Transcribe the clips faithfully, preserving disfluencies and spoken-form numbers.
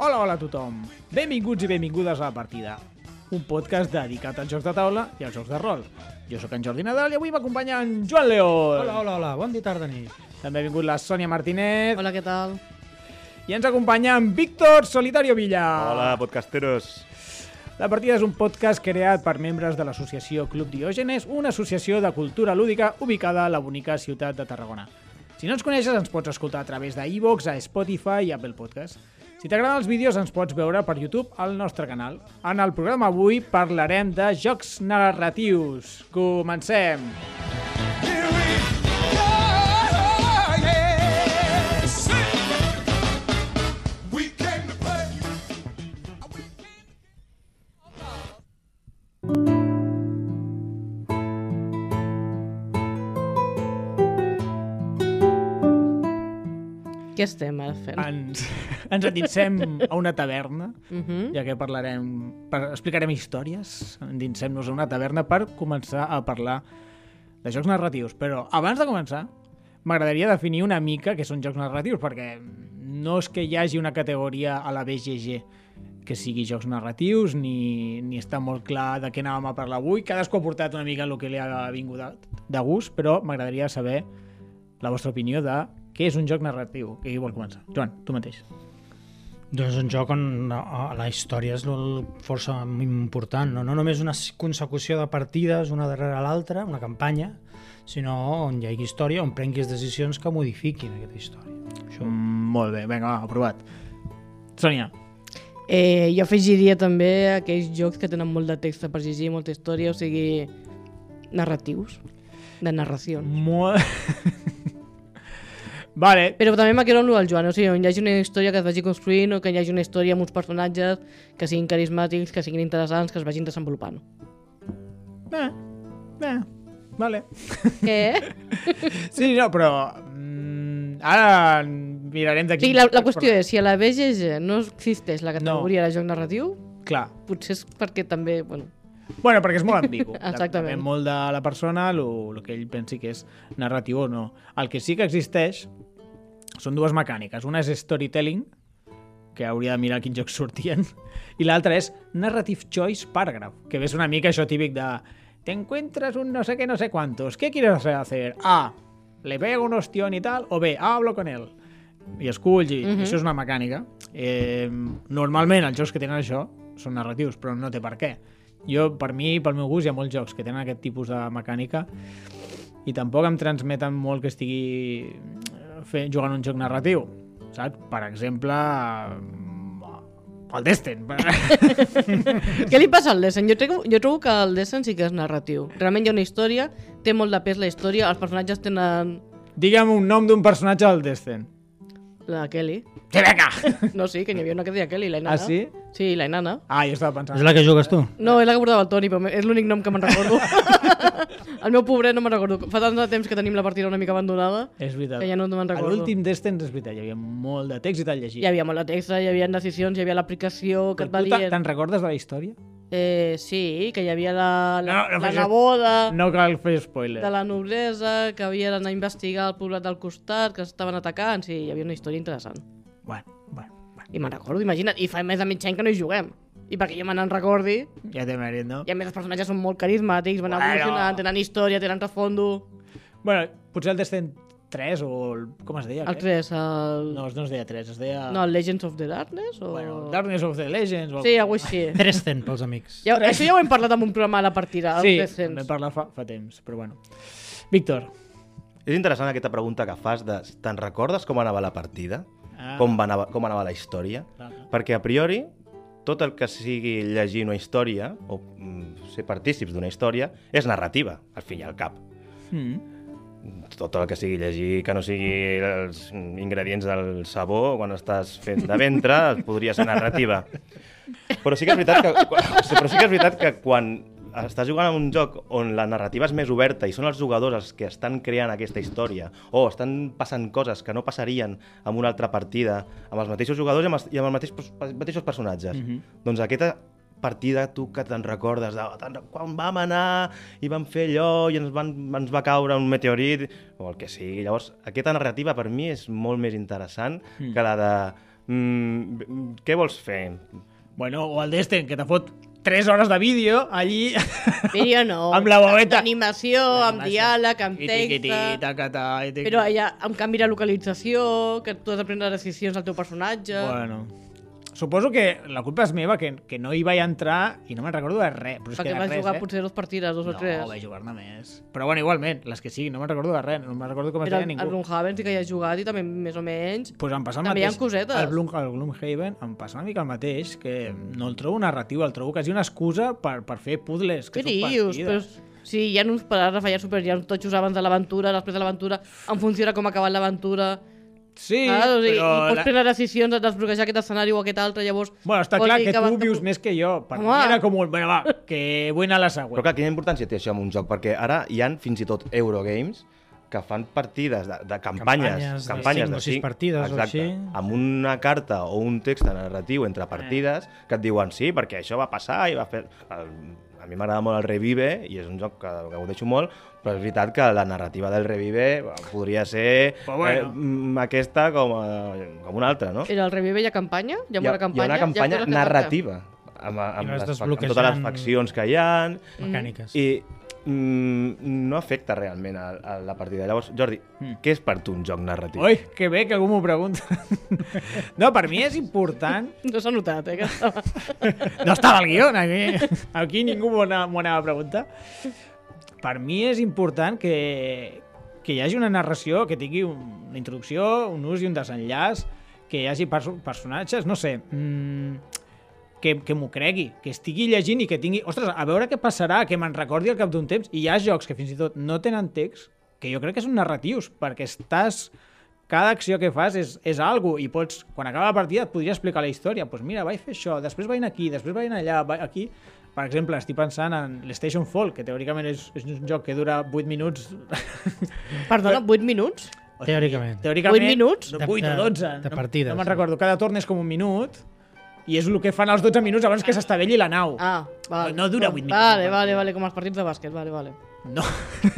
Hola, hola a tothom. Benvinguts i benvingudes a La Partida, un podcast dedicat als jocs de taula i als jocs de rol. Jo sóc en Jordi Nadal i avui m'acompanya en Joan León. Hola, hola, hola. Bon dia, tarda, nit. També ha vingut la Sònia Martínez. Hola, què tal? I ens acompanya en Víctor Solitario Villa. Hola, podcasteros. La Partida és un podcast creat per membres de l'associació Club Diògenes, una associació de cultura lúdica ubicada a la bonica ciutat de Tarragona. Si no ens coneixes, ens pots escoltar a través d'iVoox, a Spotify i Apple Podcast. Si t'agraden els vídeos, ens pots veure per YouTube al nostre canal. En el programa avui parlarem de jocs narratius. Comencem! Què estem ara fent? Ens, ens endinsem a una taverna, Uh-huh. ja que parlarem, per, explicarem històries, endinsem-nos a una taverna per començar a parlar de jocs narratius. Però abans de començar, m'agradaria definir una mica què són jocs narratius, perquè no és que hi hagi una categoria a la B G G que sigui jocs narratius, ni, ni està molt clar de què anàvem a parlar avui. Cadascú ha portat una mica el que li ha vingut de, de gust, però m'agradaria saber la vostra opinió de què és un joc narratiu. Qui vol començar? Joan, tu mateix. Doncs un joc on la, la història és el força important, no? No només una consecució de partides una darrere l'altra, una campanya, sinó on hi hagi història, on prenguis decisions que modifiquin aquesta història. Això. Mm, molt bé, vinga, va, aprovat. Sònia. Eh, jo afegiria també aquells jocs que tenen molt de text per llegir, molta història, o sigui, narratius, de narració. Molt... Vale. Però també me quedo amb el Joan, o sigui, on hi hagi una història que es vagi construint o que hi hagi una història amb uns personatges que siguin carismàtics, que siguin interessants, que es vagin desenvolupant. Eh, eh, vale. Què? Sí, no, però... Mm, ara mirarem O d'aquí... sigui, la, la qüestió és, si a la B G G no existeix la categoria No. de joc narratiu, Clar. potser és perquè també, bueno... Bueno, perquè és molt ambigu. Exactament. Depèn molt de la persona, el que ell pensi que és narratiu o no. El que sí que existeix són dues mecàniques. Una és storytelling, que hauria de mirar quins jocs sortien, i l'altra és narrative choice paragraph, que és una mica això típic de te encuentras un no sé qué, no sé cuántos, ¿qué quieres hacer? A, le pego un ostión y tal, o B, hablo con él. I esculls, i Mhm. això és una mecànica. Eh, normalment els jocs que tenen això són narratius, però no té per què. Jo, per mi, pel meu gust, hi ha molts jocs que tenen aquest tipus de mecànica i tampoc em transmeten molt que estigui fent, jugant un joc narratiu, saps? Per exemple, el Destin. Què li passa al Descent? Jo, trobo- jo trobo que el Descent sí que és narratiu. Realment hi ha una història, té molt de pes la història, els personatges tenen Digue'm un nom d'un personatge del Destin. la Kelly. Sí, vinga! No, sí, que n'hi havia una que deia Kelly, la Inanna. Ah, sí? Sí, la Inanna. Ah, jo estava pensant. És la que jugues tu? No, és la que portava el Toni, però és l'únic nom que me'n recordo. El meu pobret no me'n recordo. Fa tant de temps que tenim la partida una mica abandonada És veritat. que ja no me'n A recordo. l'últim Destin, és veritat, hi havia molt de text i tal llegir. Hi havia molt de text, hi havia decisions, hi havia l'aplicació que et va Però tu te- dient... te'n recordes de la història? Eh, sí, que hi havia la, la, No, no la facis- neboda... No cal fer spoiler. de la noblesa, que havia d'anar a investigar el poblat del costat, que estaven atacant, sí, hi havia una història interessant. Bueno, bueno, bueno. I me'n recordo, imagina't, i fa més de mig any que no hi juguem. I perquè jo me n'en recordi, Ja té mèrit, no? i a més els personatges són molt carismàtics, van Bueno. evolucionant, tenen història, tenen refondo... Bueno, potser el Destin tres o... El, com es deia? El aquest? tres, el... No, no es deia tres, es deia... No, el Legends of the Darkness, o... Bueno, Darkness of the Legends... O... Sí, algo així. Dresden, pels amics. Ja, això ja ho hem parlat en un programa a la partida, Sí, el en vam Descens. parlar fa, fa temps, però bueno. Víctor. És interessant aquesta pregunta que fas de te'n recordes com anava la partida? Ah. Com, va anava, com anava la història? Clar, clar. Perquè a priori tot el que sigui llegir una història o mm, ser partícips d'una història és narrativa, al fin i al cap. Mm. Tot el que sigui llegir, que no sigui els ingredients del sabó quan estàs fent de ventre, podria ser narrativa. Però sí que és veritat que, però sí que és veritat que quan estàs jugant a un joc on la narrativa és més oberta i són els jugadors els que estan creant aquesta història o estan passant coses que no passarien en una altra partida amb els mateixos jugadors i amb els, i amb els mateixos, mateixos personatges. Mhm. Doncs aquesta partida tu que te'n recordes de te'n- quan vam anar i vam fer allò i ens, van, ens va caure un meteorit o el que sigui. Llavors, aquesta narrativa per mi és molt més interessant Mm. que la de Mm, què vols fer? Bueno, o el Destin, que te fot tres hores de vídeo allí... Vídeo no. Amb la bobeta. D'animació, amb diàleg, amb text... Però allà, amb canvi de localització, que tu has de prendre decisions al teu personatge... Bueno... Suposo que la culpa és meva, que, que no hi vaig entrar i no me'n recordo de res. Però és Perquè que de vas res, jugar eh? potser dos partides, dos o tres. No, vaig jugar-ne més. Però bueno, igualment, les que siguin, no me'n recordo de res. No me'n recordo com es Però deia el, ningú. el Gloomhaven sí que hi has jugat i també més o menys... Pues em passa el També hi ha mateix. cosetes. El, Bloom, el Gloomhaven em passa una mica el mateix, que no el trobo narratiu, el trobo quasi una excusa per, per fer puzzles, que Què són dius? Però, partides. sí, hi ha uns parades de fallar super, hi ha uns totxos abans de l'aventura, després de l'aventura, en funció de com ha acabat l'aventura... Sí, ah, o sigui, però... I pots La... prendre decisions de desbloquejar aquest escenari o aquest altre, llavors... Bueno, està vols clar dir que tu vas vius cap- més que jo. Per Home. mi era com un... Bueno, va, que vull anar a la següent. Però clar, quina importància té això en un joc? Perquè ara hi han fins i tot Eurogames que fan partides de, de campanyes, Campanyes de campanyes cinc o sis cinc- partides o exacte, així. amb una carta o un text narratiu entre partides que et diuen sí, perquè això va passar i va fer... El, a mi m'agrada molt el Revive i és un joc que, que ho deixo molt, però és veritat que la narrativa del Revive podria ser Però bueno. eh, aquesta com, a, com una altra, no? Era el Revive hi ha campanya? Hi ha, Hi ha, una campanya? hi ha una campanya hi ha coses que narrativa amb, amb, I vas les, fac- amb desbloquejant totes les faccions que hi ha Mecàniques. i mm, no afecta realment a, a la partida. Llavors, Jordi, Mm. què és per tu un joc narratiu? Ui, que bé que algú m'ho pregunta. No, per mi és important... No s'ha notat, eh? Que estava... No estava al guió, aquí, aquí ningú m'ho anava, m'ho anava a preguntar. Per mi és important que, que hi hagi una narració, que tingui un, una introducció, un ús i un desenllaç, que hi hagi perso personatges, no sé, mmm, que, que m'ho cregui, que estigui llegint i que tingui... Ostres, a veure què passarà, que me'n recordi al cap d'un temps. I hi ha jocs que fins i tot no tenen text, que jo crec que són narratius, perquè estàs... Cada acció que fas és, és algo i pots, quan acaba la partida et podria explicar la història. Doncs pues mira, vaig fer això, després vaig anar aquí, després vaig anar allà, vaig aquí... Per exemple, estic pensant en l'Station Fall, que teòricament és, és un joc que dura vuit minuts. Perdona, vuit minuts? Teòricament. Teòricament, vuit minuts? No, vuit o dotze. De, de partides. No, no me'n recordo, cada torn és com un minut i és el que fan els dotze minuts abans que s'estavelli la nau. Ah, vale. No dura vuit minuts. Vale, vale, vale, com els partits de bàsquet, vale, vale. No,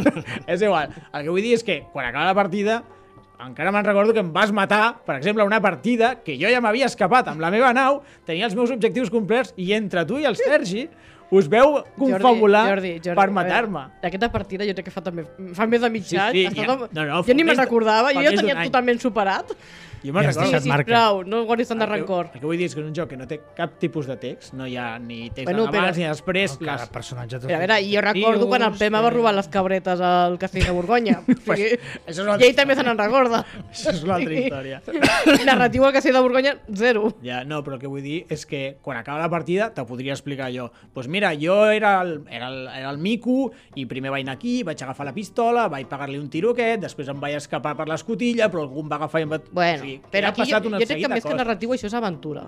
és igual. El que vull dir és que quan acaba la partida encara me'n recordo que em vas matar, per exemple, una partida que jo ja m'havia escapat amb la meva nau, tenia els meus objectius complerts i entre tu i el Sergi us veu confabular Jordi, Jordi, Jordi, per matar-me. Aquesta partida jo crec que fa també fa més de mig Sí, any. sí, Està ja- tot- no, no, jo ni fa me'n més de- recordava, fa jo ja més d'un tenia any. totalment superat. Jo me'n Ja recordo. està. Sí, marca. sisplau, no guardis tant de El que- rancor. El que vull dir és que és un joc que no té cap tipus de text, no hi ha ni text Bueno, bueno, abans però- ni després. No, cada les... personatge... Mira, a veure, jo recordo quan el Pema va robar les cabretes al castell de Borgonya. O sigui, Això és una I altra ell també se n'en recorda. Això és una altra història. Narratiu al castell de Borgonya, zero. Ja, no, però el que vull dir és que quan acaba la partida te podria explicar jo. Doncs pues mira, jo era el, era, el, era el mico i primer vaig anar aquí, vaig agafar la pistola, vaig pagar-li un tiro aquest, després em vaig escapar per l'escotilla, però algú em va agafar i em va... Bueno, o sigui, que però ha aquí jo, passat una jo crec que seguida més que coses. narratiu això és aventura.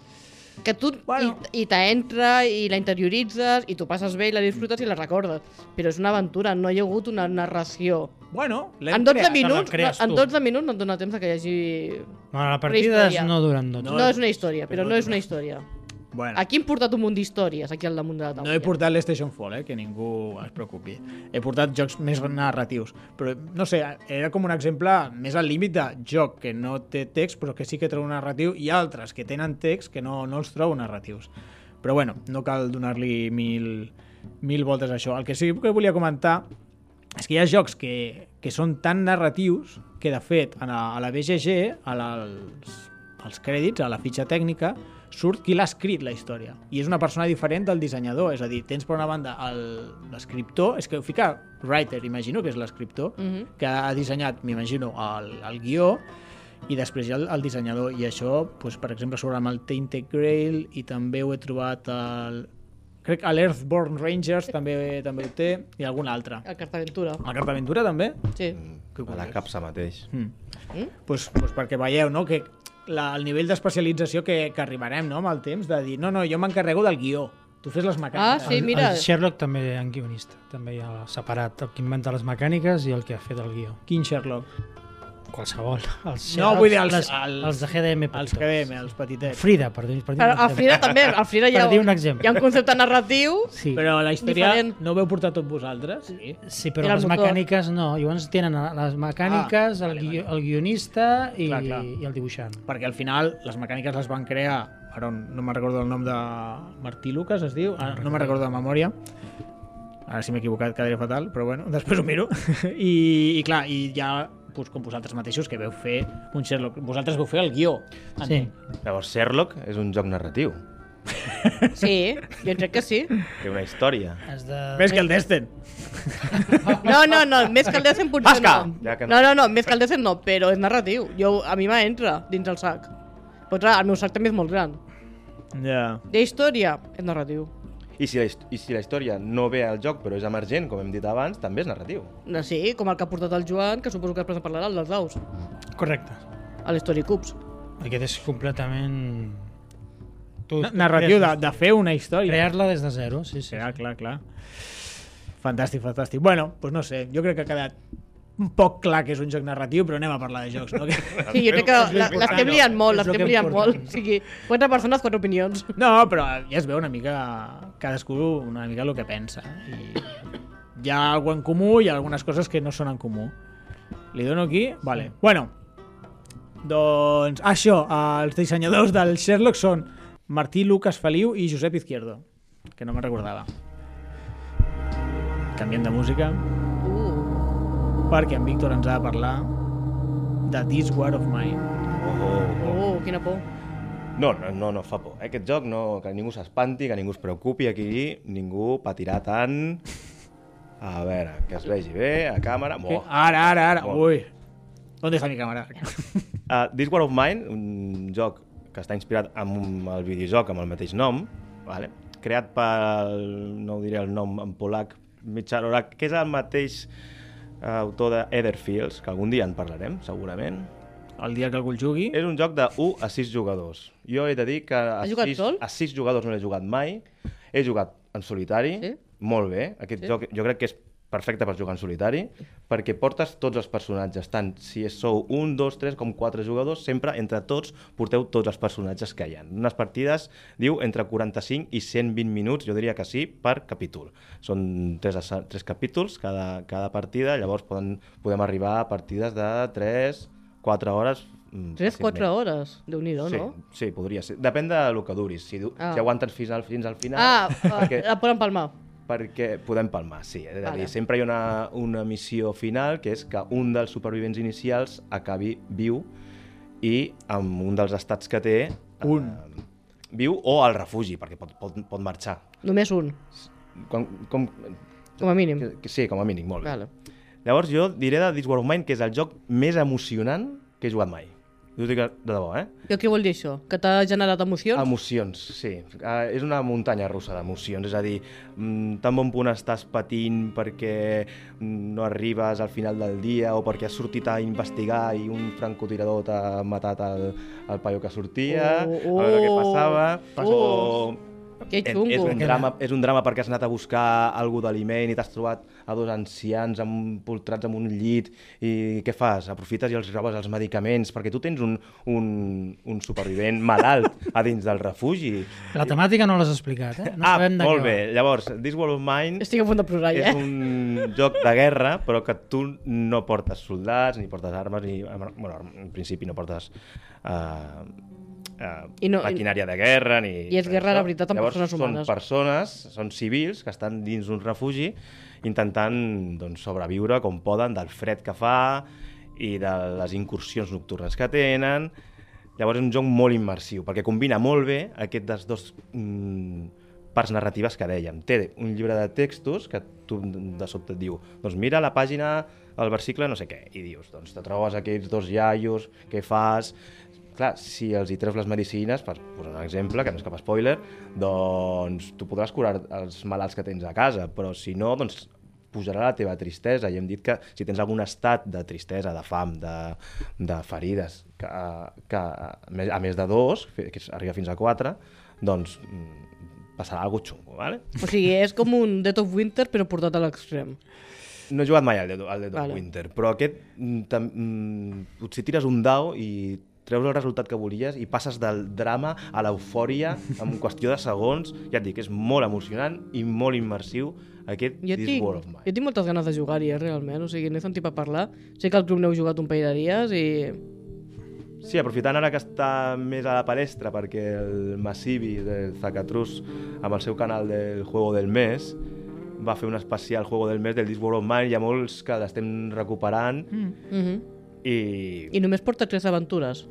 Que tu Bueno. i, i t'entra i la interioritzes i tu passes bé i la disfrutes i la recordes. Però és una aventura, no hi ha hagut una narració. Bueno, l'hem En dotze creat. minuts, la crees en tu. dotze minuts no et dona temps de que hi hagi... No, la partida història. no duren dotze. No, No, és una història, però però no no és una història. Bueno, Aquí hem portat un munt d'històries, aquí al damunt de la taula. no he portat l'Station Fall, eh, que ningú es preocupi. He portat jocs més narratius. Però, no sé, era com un exemple més al límit de joc que no té text, però que sí que trobo narratiu, i altres que tenen text que no, no els trobo narratius. Però bueno, no cal donar-li mil, mil voltes a això. El que sí que volia comentar és que hi ha jocs que, que són tan narratius que, de fet, a la, a la B G G, a la, als, als crèdits, a la fitxa tècnica, surt qui l'ha escrit la història. I és una persona diferent del dissenyador. És a dir, tens per una banda el- l'escriptor, és que ho fica writer, imagino que és l'escriptor, Mhm. que ha dissenyat, m'imagino, el, el guió, i després hi ha el, el dissenyador. I això, doncs, per exemple, surt amb el Tainted Grail, i també ho he trobat al... Crec que a l'Earthborn Rangers també també ho té, i algun altre. El Cartaventura. A Cartaventura també? Sí. Que A la curiós. capsa mateix. Mm. Mm? Pues, pues perquè veieu, no?, que la, el nivell d'especialització que, que arribarem, no?, amb el temps, de dir, no, no, jo m'encarrego del guió, tu fes les mecàniques. Ah, sí, El- mira. El Sherlock també en guionista. També hi ha separat el que inventa les mecàniques i el que ha fet el guió. Quin Sherlock? qualsevol. Els, No, vull dir els- les, els- els de G D M Els petitons. G D M, els petitets. Frida, per dir, per dir Però un al exemple. Frida també, al Frida hi ha, Per dir un exemple. hi ha un concepte narratiu. Sí. Però la història Diferent. no ho veu portar tot vosaltres? Sí. Sí, però Era el les motor. mecàniques no. Llavors tenen les mecàniques, Ah, el, vale, gui el guionista i, Clar, clar. i el dibuixant. Perquè al final les mecàniques les van crear, ara no me'n recordo el nom de Martí Lucas, es diu, ah, no me'n recordo de memòria, ara si m'he equivocat quedaria fatal, però bueno, després ho miro. I, i clar, i ja pues, com vosaltres mateixos que veu fer un Sherlock, vosaltres veu fer el guió. Sí. Llavors, Sherlock és un joc narratiu. Sí, jo crec que sí. Té una història. Has de... Més que el Destin. No, no, no, més que el Descent potser Basca! no. Ja que no. No, no, no, més que el Descent no, però és narratiu. Jo, a mi m'entra dins el sac. Però clar, el meu sac també és molt gran. Ja. De història, és narratiu. I si, la, hist- I si la història no ve al joc però és emergent, com hem dit abans, també és narratiu. No, sí, com el que ha portat el Joan, que suposo que després en parlarà, el dels daus, Correcte. a l'Story Cubes. Aquest és completament... Tu, Na- Narratiu de, de fer una història. Crear-la des de zero, sí, sí. Clar, clar, clar. Fantàstic, fantàstic. Bueno, doncs no sé, jo crec que ha quedat un poc clar que és un joc narratiu, però anem a parlar de jocs, no? Sí, jo crec que la- l'estem liant molt, És lo l'estem que liant importa. molt. O sigui, quatre persones, quatre opinions. No, però ja es veu una mica cadascú una mica el que pensa. I hi ha alguna en comú i hi ha algunes coses que no són en comú. Li dono aquí? Vale. Bueno, doncs això, els dissenyadors del Sherlock són Martí Lucas Feliu i Josep Izquierdo, que no me'n recordava. Canviem de música, Uh, perquè en Víctor ens ha de parlar de This War of Mine. Oh, oh, oh. uh, quina por. No, no, no, no fa por. Eh? Aquest joc, no, que ningú s'espanti, que ningú es preocupi aquí, ningú patirà tant. A veure, que es vegi bé, a càmera. Que- Oh. Ara, ara, ara. Molt. Ui. ¿Dónde está mi cámara? Uh, This War of Mine, un joc que està inspirat en un- el videojoc amb el mateix nom, vale? Creat pel, no ho diré el nom en polac, Michal Orak, que és el mateix uh, autor de Etherfields, que algun dia en parlarem, segurament. El dia que algú el jugui. És un joc de u a sis jugadors. Jo he de dir que a, Has jugat sis, sol? a sis jugadors no l'he jugat mai. He jugat en solitari, Sí? molt bé. Aquest Sí? joc jo crec que és perfecte per jugar en solitari, perquè portes tots els personatges, tant si sou un, dos, tres com quatre jugadors, sempre entre tots porteu tots els personatges que hi ha. Unes partides, diu, entre quaranta-cinc i cent vint minuts, jo diria que sí, per capítol. Són tres, assa- tres capítols cada, cada partida, llavors poden, podem arribar a partides de tres, quatre hores. mm, tres, quatre fàcilment. hores. Déu-n'hi-do, Sí, no? sí, podria ser. Depèn de lo que duris. Si, du Ah. si aguantes fins al, fins al final... Ah, perquè, la poden palmar. perquè podem palmar, sí. És a Vale. dir, sempre hi ha una, una missió final, que és que un dels supervivents inicials acabi viu i amb un dels estats que té... Un. Eh, viu o al refugi, perquè pot, pot, pot marxar. Només un, Com, com, com a mínim. que, que, sí, com a mínim, molt bé. Vale. Llavors jo diré de This War of Mine que és el joc més emocionant que he jugat mai. Ho dic de debò, eh? I què vol dir això? Que t'ha generat emocions? Emocions, sí. Uh, és una muntanya russa d'emocions. És a dir, mm, tan bon punt estàs patint perquè mm, no arribes al final del dia o perquè has sortit a investigar i un francotirador t'ha matat el, el paio que sortia, Oh, a veure què oh, passava. oh. O Que és, xungo. és, un drama, és un drama perquè has anat a buscar algú d'aliment i t'has trobat a dos ancians empoltrats en un llit i què fas? Aprofites i els robes els medicaments perquè tu tens un, un, un supervivent malalt a dins del refugi. La temàtica no l'has explicat, eh? No ah, sabem de molt què bé. va. Llavors, This War of Mine Estic a punt de plorar, ja, és eh? un joc de guerra, però que tu no portes soldats, ni portes armes, ni... Bueno, en principi no portes... Uh, uh, I no- maquinària de guerra, ni... I és guerra, la veritat, amb Llavors, persones humanes. Són persones, són civils, que estan dins d'un refugi intentant doncs, sobreviure com poden del fred que fa i de les incursions nocturnes que tenen. Llavors és un joc molt immersiu, perquè combina molt bé aquestes dos mm, parts narratives que dèiem. Té un llibre de textos que tu de sobte et diu doncs mira la pàgina, el versicle no sé què, i dius, doncs te trobes aquells dos iaios, què fas? Clar, si els hi treus les medicines, per posar un exemple, que no és cap spoiler, doncs tu podràs curar els malalts que tens a casa, però si no, doncs pujarà la teva tristesa. I hem dit que si tens algun estat de tristesa, de fam, de, de ferides, que, que a més de dos, que arriba fins a quatre, doncs passarà alguna cosa xungo, ¿vale? O sigui, és com un Death of Winter, però portat a l'extrem. No he jugat mai al Dead, al Dead Vale. of Winter, però aquest, mm, tam, mm, potser tires un dau i treus el resultat que volies i passes del drama a l'eufòria en qüestió de segons. Ja et dic, és molt emocionant i molt immersiu aquest Jo This tinc, War of Mine. jo tinc moltes ganes de jugar-hi, eh, realment. O sigui, n'he sentit per parlar. Sé que al club n'heu jugat un parell de dies i... Sí, aprofitant ara que està més a la palestra perquè el Massivi del Zacatrus amb el seu canal del Juego del Mes va fer un especial Juego del Mes del This War of Mine. Hi ha molts que l'estem recuperant Mm. Mm -hmm. i... I només porta tres aventures?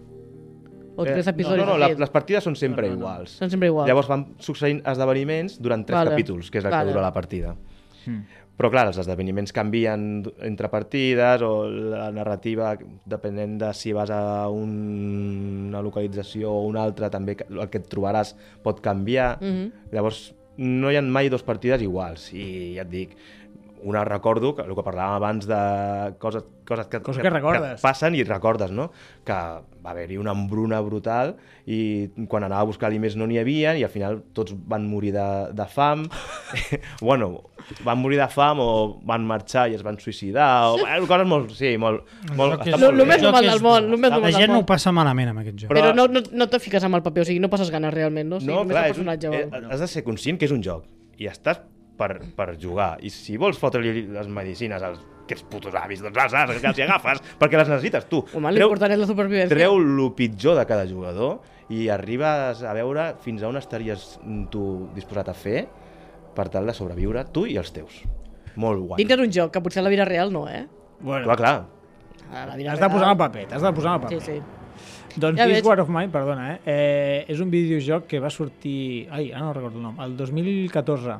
O tres Eh, episodis? no, no, de la, fet? les partides són sempre No, no, no. iguals. Són sempre iguals. Llavors van succeint esdeveniments durant tres Vale. capítols, que és el Vale. que dura la partida. Mm. Però clar, els esdeveniments canvien entre partides o la narrativa, depenent de si vas a un... una localització o una altra, també el que et trobaràs pot canviar. Mhm. Llavors no hi ha mai dues partides iguals i ja et dic, una recordo, que el que parlàvem abans de coses, coses, que, Coses que recordes. et passen i recordes, no? Que va haver-hi una embruna brutal i quan anava a buscar aliments no n'hi havia i al final tots van morir de, de fam. Bueno, van morir de fam o van marxar i es van suïcidar, o bueno, coses molt... Sí, molt... molt joc és- està Lo, molt lo bé. més joc normal és del món, bo. lo més La normal del gent no món. ho passa malament amb aquest joc. Però- Però no, no, no te fiques amb el paper, o sigui, no passes ganes realment, no? O sigui, No, només clar, el és un, personatge. eh, va. has de ser conscient que és un joc i estàs per, per jugar. I si vols fotre-li les medicines als aquests putos avis, doncs les has, que els hi agafes, perquè les necessites tu. Home, l'important és la supervivència. Treu el pitjor de cada jugador i arribes a veure fins a on estaries tu disposat a fer per tal de sobreviure tu i els teus. Molt guai. Dintre d'un joc, que potser a la vida real no, eh? Bueno, Clar, clar. A la vida has de real- posar en el paper, t'has de posar en el Sí, paper. sí. Doncs Ja This veig. War of Mine, perdona, eh? eh? És un videojoc que va sortir... Ai, ara no recordo el nom. El dos mil catorze.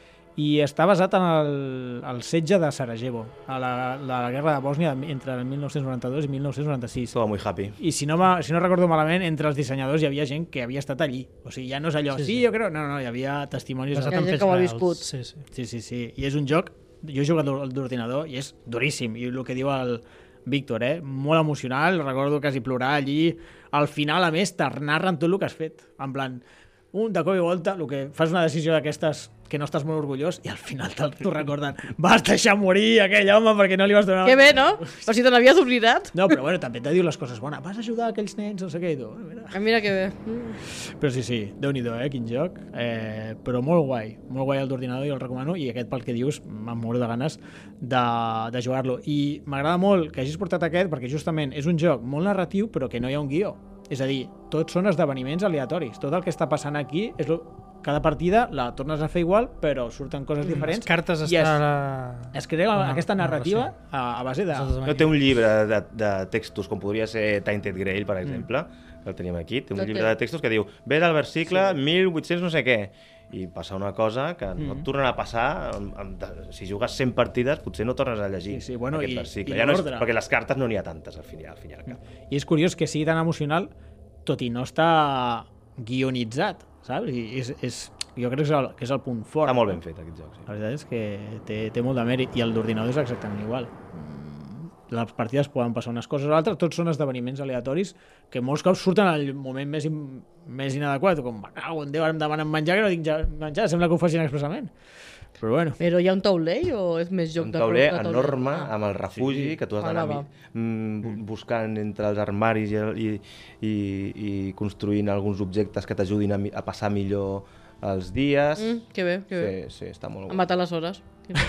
I està basat en el, el setge de Sarajevo, a la, la, la guerra de Bòsnia entre el mil nou-cents noranta-dos i mil nou-cents noranta-sis. Todo muy happy. I si no, ma- si no recordo malament, entre els dissenyadors hi havia gent que havia estat allí. O sigui, ja no és allò, sí, Sí, sí, sí. jo crec... No, no, hi havia testimonis. Basat Hi ha en gent fets que ho ha reals. viscut. Sí, sí. Sí, sí, sí. I és un joc... Jo he jugat al d'ordinador i és duríssim. I el que diu el Víctor, eh? Molt emocional. Recordo quasi plorar allí. Al final, a més, te narren tot el que has fet. En plan, un de cop i volta, el que fas una decisió d'aquestes que no estàs molt orgullós i al final te'l t'ho recorden. Vas deixar morir aquell home perquè no li vas donar... Que bé, no? O sigui, te n'havies oblidat? No, però bueno, també te diu les coses bones. Vas ajudar aquells nens, no sé què, i tu... "Bueno, mira". Ah, mira que bé. Mm. Però sí, sí, déu-n'hi-do, eh, quin joc. Eh, però molt guai, molt guai el d'ordinador i el recomano, i aquest pel que dius me'n moro de ganes de, de jugar-lo. I m'agrada molt que hagis portat aquest perquè justament és un joc molt narratiu però que no hi ha un guió. És a dir, tots són esdeveniments aleatoris. Tot el que està passant aquí és lo... cada partida la tornes a fer igual però surten coses diferents. Les cartes i està... es, La... es crea una aquesta narrativa narració. a, a base de... No té un llibre de, de textos, com podria ser Tainted Grail, per exemple, que el tenim aquí. Té un El llibre té. de textos que diu ves al versicle mil vuit-cents no sé què, i passa una cosa que no et tornarà a passar. Amb, amb, de, si jugues cent partides, potser no tornes a llegir Sí, sí, bueno, aquest i- versicle. i ja no és, l'ordre. perquè les cartes no n'hi ha tantes, al final, al final. Al cap. I és curiós que sigui tan emocional, tot i no està guionitzat, saps? I és, és, jo crec que és el, que és el punt fort. Està molt ben fet, aquest joc. Sí. La veritat és que té, té molt de mèrit, i el d'ordinador és exactament igual. Mm, Les partides poden passar unes coses o altres, tots són esdeveniments aleatoris que molts cops surten al moment més, in, més inadequat, com, me cago en Déu, ara em demanen menjar que no tinc ja menjar, sembla que ho facin expressament. Però bueno, Però hi ha un taulell o és més joc Un de tauler de taulell? enorme Ah. amb el refugi, Sí. que tu has d'anar Anava. mi- mm, bu- buscant entre els armaris i, el- i, i, i construint alguns objectes que t'ajudin a, mi- a passar millor els dies. Mm, que bé, que bé. Sí, sí, està molt A guai. matar les hores.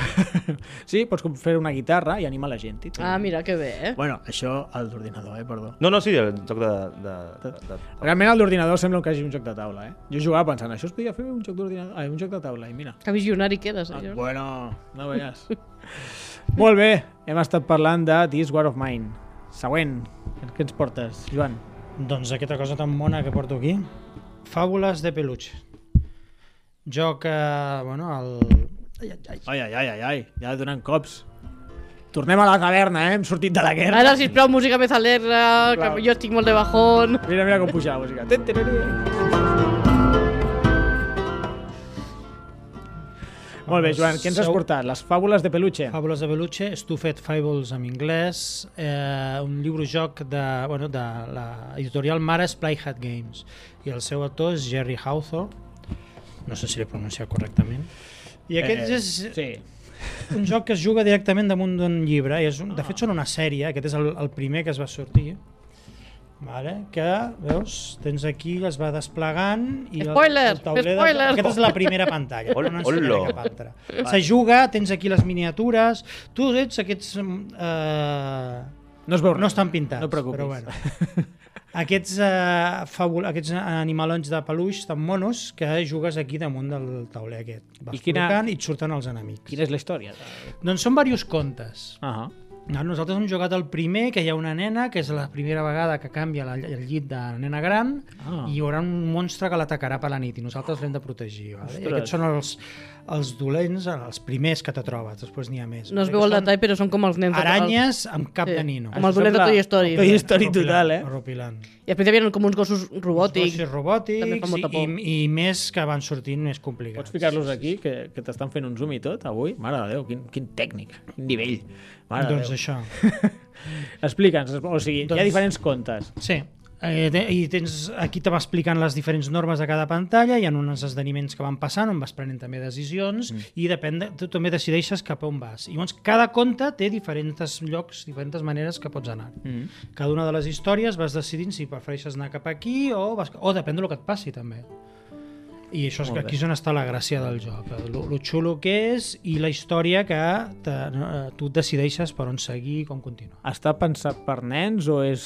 sí, pots fer una guitarra i animar la gent. I tot. Ah, mira, que bé, eh? Bueno, això al d'ordinador, eh, perdó. No, no, sí, el joc de... de, de, de... Realment el d'ordinador sembla que hagi un joc de taula, eh? Jo jugava pensant, això es podia fer un joc d'ordinador, ai, un joc de taula, i mira. Que visionari quedes, eh? Ah, Jordi? bueno, no veies. Molt bé, hem estat parlant de This War of Mine. Següent, què ens portes, Joan? Doncs aquesta cosa tan bona que porto aquí. Fàbules de peluche. Joc, eh, bueno, el... Ai, ai, ai. Ai, ai, ai, ai, ai, ja donen cops. Tornem a la caverna, eh? Hem sortit de la guerra. Ara, sisplau, música més alegre, Clar. que jo estic molt de bajón. Mira, mira com puja la música. Ten, ten, ten. Molt bé, Joan, què ens has Sou- portat? Les fàbules de peluche. Fàbules de peluche, Stuffed Fables en anglès, eh, un llibre-joc de, bueno, de la editorial Mares Playhat Games, i el seu autor és Jerry Hawthorne, no sé si l'he pronunciat correctament, i aquest Eh, és... Sí. un joc que es juga directament damunt d'un llibre. I és un, de fet, són una sèrie. Aquest és el, el primer que es va sortir. Vale, que, veus, tens aquí, es va desplegant... I Spoiler! el, el tauler Spoiler! De, aquesta és la primera pantalla. Ol- No ens Ollo! cap altra. Se juga, tens aquí les miniatures... Tu ets aquests... Eh, No es veu no res. estan pintats, No et preocupis. però bueno. Aquests, eh, fabul aquests animalons de peluix tan monos que jugues aquí damunt del tauler aquest. Vas I quina- col·locant i et surten els enemics. Quina és la història? Doncs són diversos contes. Ah, No, nosaltres hem jugat el primer, que hi ha una nena, que és la primera vegada que canvia la, el llit de la nena gran, Ah. i hi haurà un monstre que l'atacarà per la nit, i nosaltres l'hem de protegir. Vale? I Ostres. aquests són els, els dolents, els primers que te trobes, després n'hi ha més. No es Vale? veu Que el són detall, però són com els nens... de- Aranyes amb cap Sí, de nino. com els dolents de sembla- Toy Story. Toy Story total, eh? Horripilant. I després hi havia com uns gossos robòtics. Gossos robòtics També fa molta i, por. i, i més que van sortint més complicats. Pots ficar-los aquí, que, que t'estan fent un zoom i tot, avui? Mare de Déu, quin, quin tècnic, quin nivell. Mare de Doncs Déu. això. Explica'ns, o sigui, Doncs- hi ha diferents contes. Sí. Eh, de- I tens, aquí te va explicant les diferents normes de cada pantalla, hi ha uns esdeveniments que van passant on vas prenent també decisions mm. i depèn de, tu també decideixes cap a on vas. I llavors cada conte té diferents llocs, diferents maneres que pots anar. Mm. Cada una de les històries vas decidint si prefereixes anar cap aquí o, vas, o depèn del que et passi també. I això és Molt que bé. aquí és on està la gràcia del joc, lo, lo xulo que és i la història que te, eh, tu decideixes per on seguir i com continuar. Està pensat per nens o és...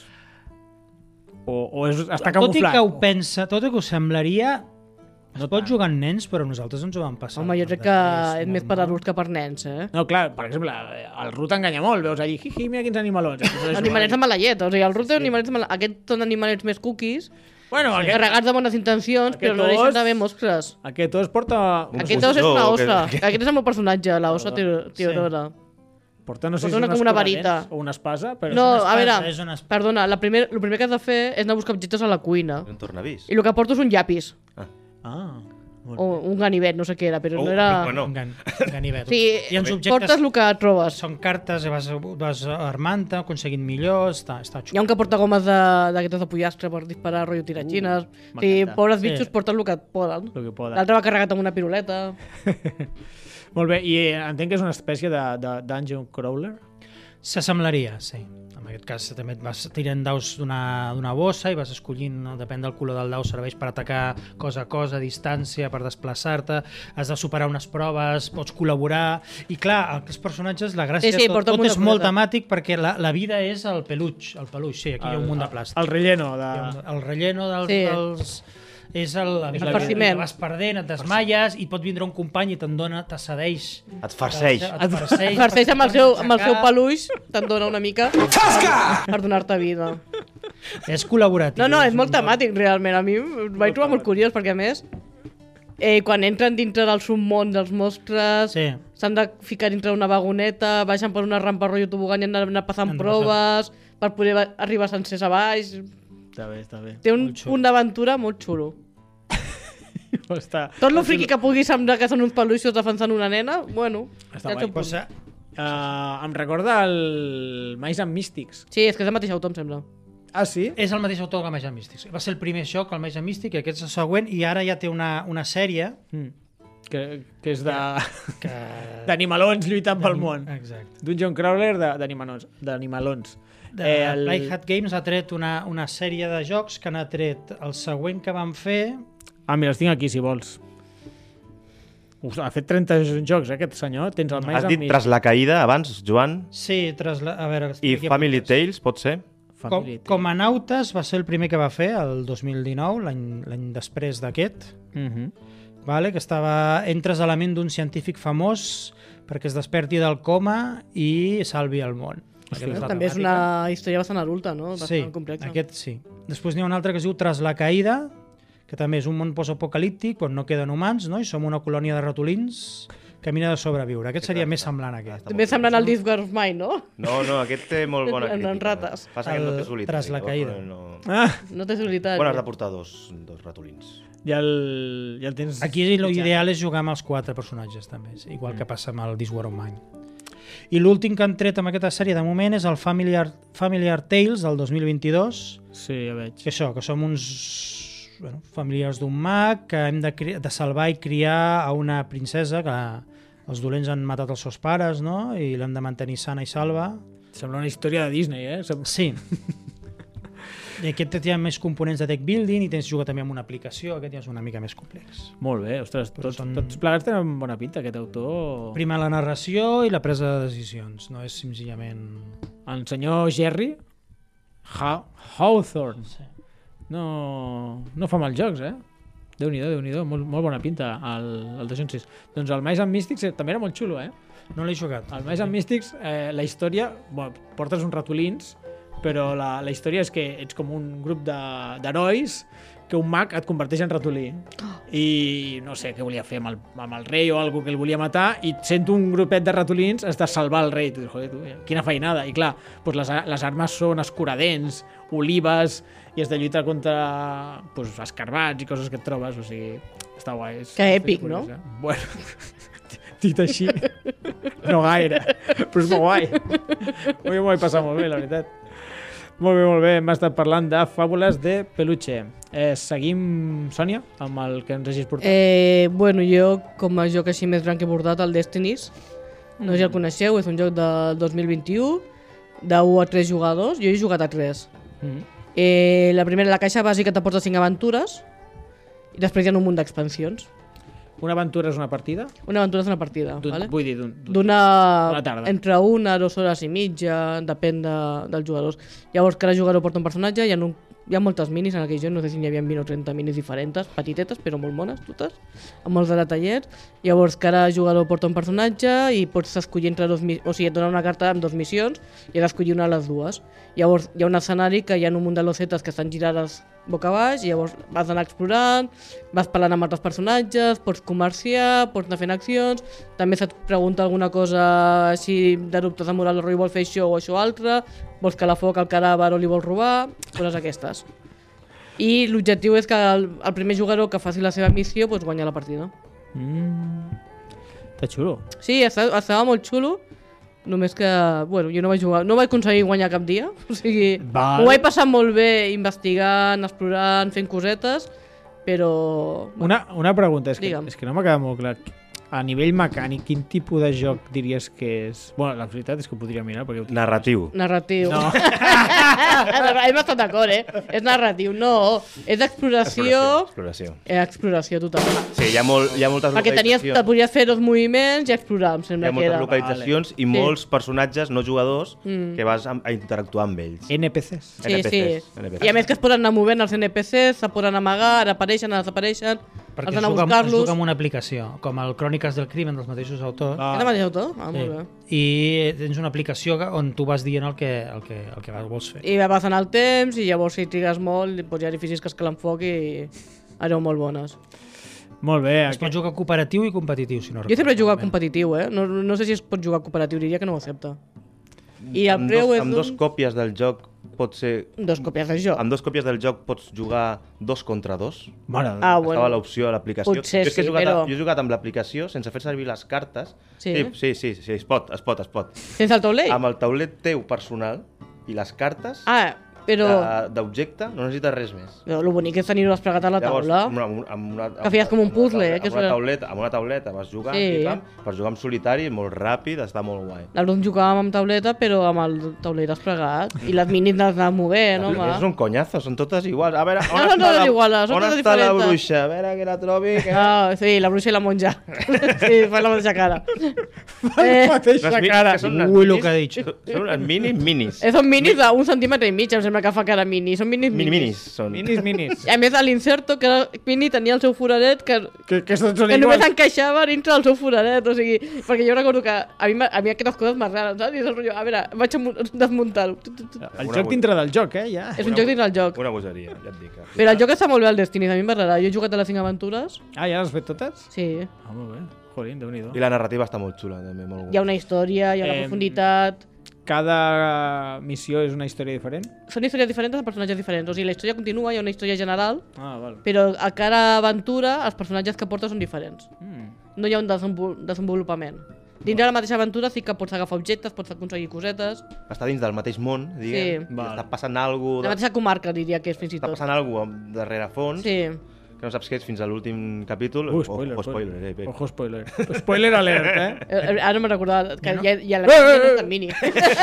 O, o és, està Tot i camuflat? que ho pensa, tot i que ho semblaria, No es pot tant. jugar amb nens, però nosaltres ens ho vam passar. Home, jo crec que és més per adults que per nens, eh? No, clar, per exemple, el Ruth enganya molt, veus allí, jiji, mira quins animalons. Animalets amb la llet, o sigui, el Ruth té animalets amb la... Aquests són animalets més cookies, Bueno, aquest, carregats de bones intencions, Aquest però no deixen os- d'haver mostres. aquest os porta... Un Aquest os és fusió, una que- ossa. que- Aquest és el meu personatge, la ossa Teodora. Porta, no sé Porta si una- és com una escuradents varita. o una espasa, però... No, una a veure, espasa, és una espasa. perdona, la primer, el primer que has de fer és anar a buscar objectes a la cuina. Un tornavís. I el que porto és un llapis, Ah, molt o un ganivet, no sé què era, però Oh, no era... bueno. Un, gan, un ganivet. Sí, Hi ha uns objectes, portes el que trobes. són cartes, i vas, vas armant-te, aconseguint millor, està, està Hi xulo. ha un que porta gomes de- d'aquestes de, de pollastre per disparar, rotllo tiratxines. Uh, Uh, sí, m'encanta. pobres Sí. bitxos porten el que poden. el que poden. L'altre va carregat amb una piruleta. Molt bé, i eh, entenc que és una espècie de, de dungeon crawler? S'assemblaria, sí. En aquest cas també et vas tirant daus d'una d'una bossa i vas escollint, no? Depèn del color del dau, serveix per atacar cosa a cosa, a distància, per desplaçar-te, has de superar unes proves, pots col·laborar... I clar, els personatges, la gràcia, Sí, sí, tot, porta tot una és molt coseta. temàtic perquè la, la vida és el peluig, el peluix, sí, aquí hi ha un munt de plàstic. El relleno de... Hi ha un- El relleno dels... Sí. dels és el, la vida, farciment. vas perdent, et desmaies i pot vindre un company i te'n dona, t'accedeix. Et farceix. Et farceix. Farceix amb el seu, amb el seu peluix, te'n dona una mica per donar-te vida. És col·laboratiu. No, no, és un molt joc. temàtic, realment. A mi em vaig trobar molt curiós, perquè a més, eh, quan entren dintre del submón dels monstres, Sí. s'han de ficar dintre una vagoneta, baixen per una rampa rotllo tobogan i han d'anar passant Han de proves per poder va- arribar sencers a baix. Està bé, està bé. Té un Molt xulo. punt d'aventura molt xulo. Està, Tot lo friqui que pugui semblar que són uns peluixos defensant una nena, bueno, Està té el guai. seu Pues, punt. eh, Uh, em recorda el Mice and Mystics. Sí, és que és el mateix autor, em sembla. Ah, sí? és el mateix autor que el Mage Mystics. Va ser el primer joc, el Mage Mystic, i aquest és el següent, i ara ja té una, una sèrie Mm. Que, que és de... que... d'animalons lluitant pel món. Exacte. Dungeon crawler de- d'animalons. D'animalons. De eh, el... Playhat Games ha tret una, una sèrie de jocs que n'ha tret el següent que van fer... Ah, mira, els tinc aquí, si vols. Uf, ha fet trenta jocs, eh, aquest senyor. Tens el Mice Has and dit Mystics. Tras la caïda abans, Joan, Sí, tras la... a veure... i estic aquí Family apuntats. Tales, pot ser? Com, Family Tales. com a nautes va ser el primer que va fer, el dos mil dinou, l'any l'any després d'aquest, Mhm. vale? Que estava entres a la ment d'un científic famós perquè es desperti del coma i salvi el món. Aquesta la També és temàtica. una història bastant adulta, no? Bastant Sí, complexa. aquest sí. Després n'hi ha un altre que es diu Tras la caïda, que també és un món postapocalíptic on no queden humans, no? I som una colònia de ratolins que mira de sobreviure. Aquest seria més semblant a aquest. També semblant al Disc of Mine, no? No, no, aquest té molt bona En- en crítica. rates. Passa que no té El solitari. Tras la llavors, caïda. No... Ah, No té solitari. Bueno, has de portar dos, dos ratolins. ja el, ja el tens... Aquí l'ideal és jugar amb els quatre personatges, també, sí, igual que passa amb el This War of Mine. I l'últim que han tret amb aquesta sèrie de moment és el Familiar, Familiar Tales del dos mil vint-i-dos, Sí, ja veig. que això, que som uns bueno, familiars d'un mag que hem de, cri- de salvar i criar a una princesa que els dolents han matat els seus pares, no? I l'han de mantenir sana i salva. Sembla una història de Disney, eh? Sem- Sí. I aquest té ja més components de deck building i tens jugar també amb una aplicació, aquest ja és una mica més complex. Molt bé, ostres, Però tots, són- tots plegats tenen bona pinta, aquest autor. Primer la narració i la presa de decisions, no és senzillament... El senyor Jerry ha Hawthorne. Sí. No, no fa mals jocs, eh? Déu-n'hi-do, Déu-n'hi-do, molt, molt bona pinta el, el Dungeon sis. Doncs el Mice and Mystics eh, també era molt xulo, eh? No l'he jugat. El Mice and Mystics, eh, la història, bueno, portes uns ratolins, però la, la història és que ets com un grup de- d'herois que un mag et converteix en ratolí. I no sé què volia fer amb el, amb el rei o algú que el volia matar i sent un grupet de ratolins has de salvar el rei. Tu dius, joder, tu, quina feinada. I clar, doncs les, les armes són escuradents, olives, i has de lluitar contra doncs, escarbats i coses que et trobes. O sigui, està guai. És, Que és èpic, no? curiós, eh? Bueno, dit així, no gaire, però és molt guai. Avui m'ho vaig passar molt bé, la veritat. Molt bé, molt bé. Hem estat parlant de fàbules de peluche. Eh, seguim, Sònia, amb el que ens hagis portat. Eh, bueno, jo, com a joc així més gran que he portat, el Destinies. No sé si el coneixeu, és un joc del dos mil vint-i-u, d'un a tres jugadors. Jo he jugat a tres. Mm. Eh, la primera, la caixa bàsica t'aporta cinc aventures i després hi ha un munt d'expansions. Una aventura és una partida? Una aventura és una partida, D'un- vale? Vull dir, d'un... d'un- D'una... Una tarda. Entre una, dues hores i mitja, depèn de, dels jugadors. Llavors, cada jugador porta un personatge, hi ha, un, hi ha moltes minis en aquell joc, no sé si n'hi havia vint o trenta minis diferents, petitetes, però molt mones, totes, amb molts de detallets. Llavors, cada jugador porta un personatge i pots escollir entre dos... O sigui, et donen una carta amb dos missions i has d'escollir una de les dues. Llavors, hi ha un escenari que hi ha un munt de losetes que estan girades boca baix, i llavors vas anar explorant, vas parlant amb altres personatges, pots comerciar, pots anar fent accions, també se't pregunta alguna cosa així de dubtes de moral, el rei vol fer això o això altre, vols que la foc al cadàver o li vols robar, coses aquestes. I l'objectiu és que el, el primer jugador que faci la seva missió pues, guanya la partida. Mm. Està xulo. Sí, estava, estava molt xulo, només que, bueno, jo no vaig jugar, no vaig aconseguir guanyar cap dia, o sigui, Val. ho vaig passar molt bé investigant, explorant, fent cosetes, però... Una, una pregunta, és que, Digue'm. és que no m'ha quedat molt clar. A nivell mecànic, quin tipus de joc diries que és... Bueno, la veritat és que ho podria mirar, perquè... Ho... Narratiu. Narratiu. No. Hem estat d'acord, eh? És narratiu, no. És d'exploració... Exploració. Eh, exploració total. Sí, hi ha, molt, hi ha moltes Perquè tenies, te localitzacions. podies fer dos moviments i explorar, em Hi sembla ha que moltes era. localitzacions i Sí. molts personatges no jugadors Mm. que vas a, a interactuar amb ells. N P Cs. Sí, N P Cs, sí. N P Cs. I a més que es poden anar movent els N P Cs, se poden amagar, ara apareixen, ara desapareixen, Perquè has es d'anar a juga, amb- es buscar-los. juga amb una aplicació, com el Cròniques del Crimen dels mateixos autors. Ah. És el mateix autor? Ah, molt bé. I tens una aplicació que- on tu vas dient el que, el que, el que vols fer. I va passant el temps i llavors si trigues molt doncs hi ha edificis que es calen foc i areu molt bones. Molt bé. Es pot jugar cooperatiu i competitiu, si no Jo sempre he jugat malament. competitiu, eh? No, no sé si es pot jugar cooperatiu, diria que no ho accepta. I el amb preu dos, és amb dos d'un- còpies del joc pot ser... Dos còpies de joc. Amb dos còpies del joc pots jugar dos contra dos. Mare de Ah, Déu. bueno. Estava l'opció a l'aplicació. Potser jo, és que he sí, jugat però- a, jo he jugat amb l'aplicació sense fer servir les cartes. Sí? sí, sí, sí, es pot, es pot, es pot. Sense el taulell? Amb el taulet teu personal i les cartes Ah, però... de- d'objecte no necessites res més. Però el bonic és tenir-ho desplegat a la taula. amb una, amb una, Que feies com un amb una puzzle, eh, tauleta- que Amb una és- tauleta, amb una tauleta vas jugant, Sí. sí. pam, per jugar en solitari, molt ràpid, està molt guai. L'Album jugàvem amb tauleta, però amb el taulell desplegat. I les minis les anàvem movent, home. És un conyazo, són totes iguals. A veure, on No, no, està, no, la, iguales, són on totes està la diferents. bruixa? A veure que la trobi. Que... Ah, sí, la bruixa i la monja. Sí, fa la mateixa cara. Eh, Mateixa Les mi- cara. que són unes Ui, lo minis- que ha dit. Són unes minis minis. eh, són minis d'un centímetre i mig, em sembla que fa cara mini. Són minis Mini minis. minis són. Minis, minis. I a més, a l'inserto, que era mini tenia el seu foradet que, Que, que tots són que només iguals. encaixava dintre del seu foradet. O sigui, perquè jo recordo que a mi, m'ha- a mi aquestes coses m'agraden, saps? I és el rotllo, a veure, vaig a mu- desmuntar-ho. Tu, tu, tu. El Una joc bu- dintre del joc, eh, ja. És un joc dins del joc. Una bogeria, ja et dic. Però el joc està molt bé, el Destiny, a mi m'agrada. Jo he jugat a les cinc aventures. Ah, ja les has fet totes? Sí. Ah, molt bé. Jolín, Déu-n'hi-do. I la narrativa està molt xula, també, molt Hi ha guai. una història, hi ha una Em, profunditat... Cada missió és una història diferent? Són històries diferents de personatges diferents. O sigui, la història continua, hi ha una història general, Ah, val. però a cada aventura els personatges que portes són diferents. Mm. No hi ha un desenvol desenvolupament. Dins de la mateixa aventura sí que pots agafar objectes, pots aconseguir cosetes. Està dins del mateix món, diguem. Sí. I Val. està passant alguna La cosa... mateixa comarca diria que és fins i Està tot. passant alguna cosa darrere fons Sí. que no saps què és fins a l'últim capítol, Uh, spoiler, ojo, spoiler, eh, eh. Ojo, spoiler. Spoiler alert, eh? Eh, Ara m'he recordat que Ja no? hi ha, hi ha la Eh, eh, no eh. està en mini.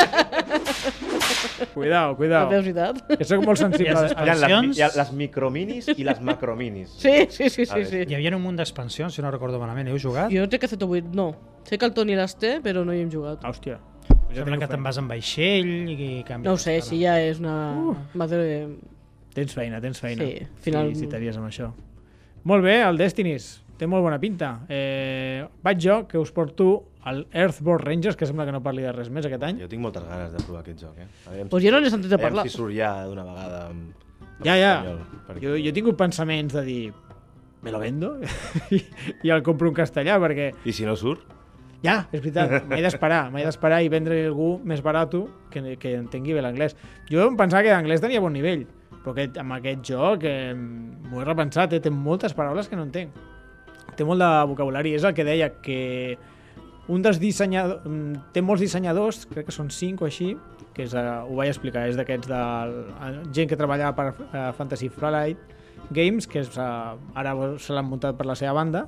Cuidao, La cuidao. veus, veritat? Que soc molt sensible. I a les les- Hi ha, les, Expansions. hi ha les microminis i les macrominis. Sí, sí, sí, A sí, veure. sí. Hi havia un munt d'expansions, si no recordo malament. Heu jugat? Jo crec que Z vuit no. Sé que el Toni les té, però no hi hem jugat. Hòstia. Sembla que te'n vas amb vaixell i canvies... No ho sé, si ja és una... Uh. Madre... Tens feina, tens feina. Sí, final- Si, si t'havies amb això. Molt bé, el Destinies. Té molt bona pinta. Eh, vaig jo, que us porto al Earthborn Rangers, que sembla que no parli de res més aquest any. Jo tinc moltes ganes de provar aquest joc, eh? Aviam, Pues jo no n'he sentit a aviam parlar. si surt ja d'una vegada en, en Ja, ja. espanyol. Perquè... Jo, jo he tingut pensaments de dir me lo vendo i, i el compro en castellà perquè I si no surt? ja, és veritat, m'he d'esperar m'he d'esperar i vendre algú més barat que, que entengui bé l'anglès. Jo em pensava que l'anglès tenia bon nivell, però aquest, amb aquest joc eh, m'ho he repensat, eh, té moltes paraules que no entenc, té molt de vocabulari. És el que deia, que un dels dissenyadors té molts dissenyadors, crec que són cinc o així, que és, uh, ho vaig explicar, és d'aquests de gent que treballa per uh, Fantasy Flight Games, que és, uh, ara se l'han muntat per la seva banda,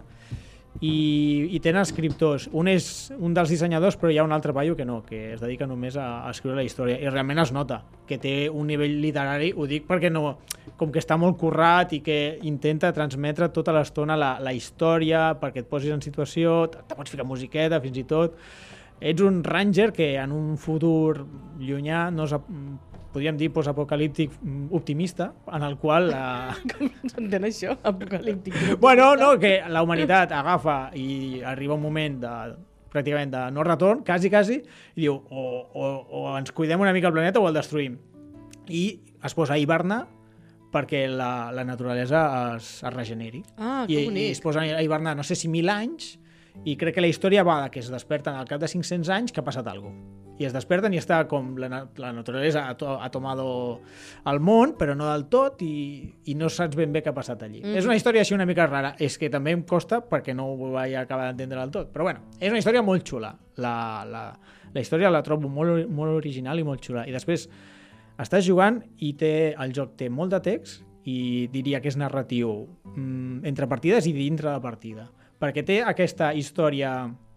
i, i tenen escriptors. Un és un dels dissenyadors, però hi ha un altre paio que no, que es dedica només a, a escriure la història, i realment es nota que té un nivell literari. Ho dic perquè no, com que està molt currat i que intenta transmetre tota l'estona la, la història perquè et posis en situació, te, te pots ficar musiqueta fins i tot. Ets un ranger que en un futur llunyà no és, podríem dir postapocalíptic optimista, en el qual eh, S'entén això? Apocalíptic. bueno, no, que la humanitat agafa i arriba un moment de pràcticament de no retorn, quasi, quasi, i diu o, o, o ens cuidem una mica el planeta o el destruïm. I es posa a hibernar perquè la, la naturalesa es, es regeneri. Ah, I, que I bonic. es posa a hibernar, no sé si mil anys, i crec que la història va de que es desperten al cap de cinc-cents anys que ha passat alguna cosa. I es desperten i està com la, la naturalesa ha, to, ha tomado el món, però no del tot, i, i no saps ben bé què ha passat allí. Mm. És una història així una mica rara. És que també em costa perquè no ho vaig acabar d'entendre del tot. Però bueno, és una història molt xula. La, la, la història la trobo molt, molt original i molt xula. I després estàs jugant i té, el joc té molt de text i diria que és narratiu mm, entre partides i dintre de partida. Perquè té aquesta història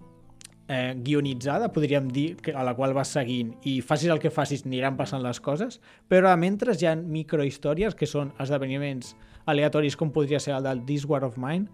eh, guionitzada, podríem dir, que, a la qual vas seguint i facis el que facis aniran passant les coses, però mentre hi ha microhistòries que són esdeveniments aleatoris com podria ser el del This War of Mine,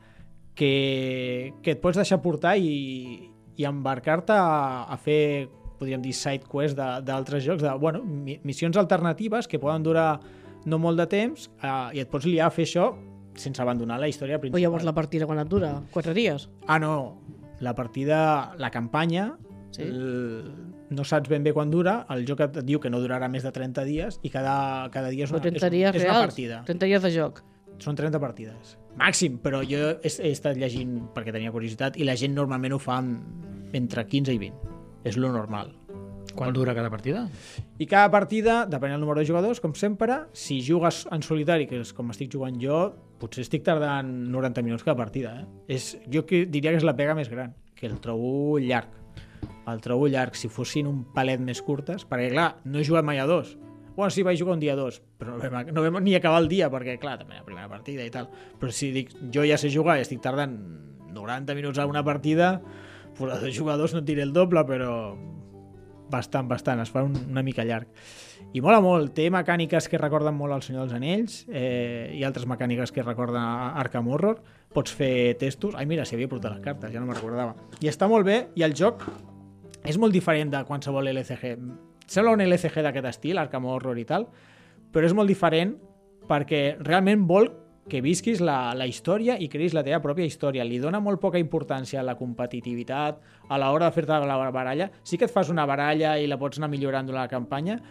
que, que et pots deixar portar i, i embarcar-te a, a fer, podríem dir, side quest d'altres jocs, de bueno, missions alternatives que poden durar no molt de temps eh, i et pots liar a fer això sense abandonar la història O principal. llavors la partida quan et dura? Quatre dies? Ah, no. La partida, la campanya, Sí? el, no saps ben bé quan dura, el joc et diu que no durarà més de trenta dies i cada, cada dia és O una, trenta és, dies és una reals? partida. trenta dies de joc? Són trenta partides. Màxim, però jo he, he estat llegint perquè tenia curiositat i la gent normalment ho fa en- entre quinze i vint. És lo normal. Quan dura cada partida? I cada partida, depèn del número de jugadors, com sempre, si jugues en solitari, que és com estic jugant jo, potser estic tardant noranta minuts cada partida. Eh? És, jo que diria que és la pega més gran, que el trobo llarg. El trobo llarg. Si fossin un palet més curtes, perquè clar, no he jugat mai a dos. Bueno, sí, vaig jugar un dia a dos, però no vam, no vam ni acabar el dia, perquè clar, també la primera partida i tal. Però si dic, jo ja sé jugar i estic tardant noranta minuts a una partida, pues a dos jugadors no tiré el doble, però bastant, bastant, es fa un, una mica llarg. I mola molt, té mecàniques que recorden molt al Senyor dels Anells eh, i altres mecàniques que recorden a Arkham Horror. Pots fer testos. Ai, mira, si havia portat les cartes, ja no me'n recordava. I està molt bé, i el joc és molt diferent de qualsevol L C G. Sembla un L C G d'aquest estil, Arkham Horror i tal, però és molt diferent perquè realment vol que visquis la, la història i creïs la teva pròpia història. Li dona molt poca importància a la competitivitat, a l'hora de fer-te la baralla. Sí que et fas una baralla i la pots anar millorant durant la campanya,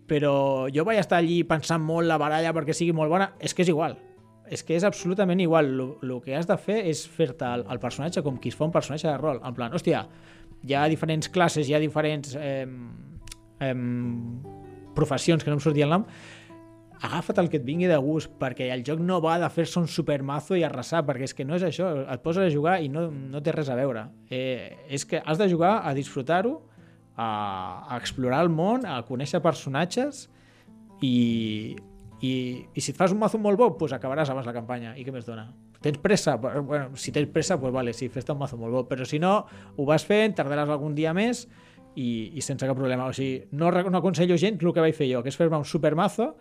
però jo vaig estar allí pensant molt la baralla perquè sigui molt bona. És que és igual. És que és absolutament igual. El que has de fer és fer-te el, el personatge com qui es fa un personatge de rol. En plan, hòstia, hi ha diferents classes, hi ha diferents eh, eh, professions, que no em sortia el nom. Agafa't el que et vingui de gust, perquè el joc no va de fer-se un supermazo i arrasar, perquè és que no és això, et poses a jugar i no, no té res a veure. Eh, és que has de jugar a disfrutar-ho, a, a explorar el món, a conèixer personatges i, I, i si et fas un mazo molt bo, pues acabaràs abans la campanya. I què més dona? Tens pressa? Bueno, si tens pressa, pues vale, sí, fes-te un mazo molt bo. Però si no, ho vas fent, tardaràs algun dia més i, i sense cap problema. O sigui, no, no aconsello gens el que vaig fer jo, que és fer-me un supermazo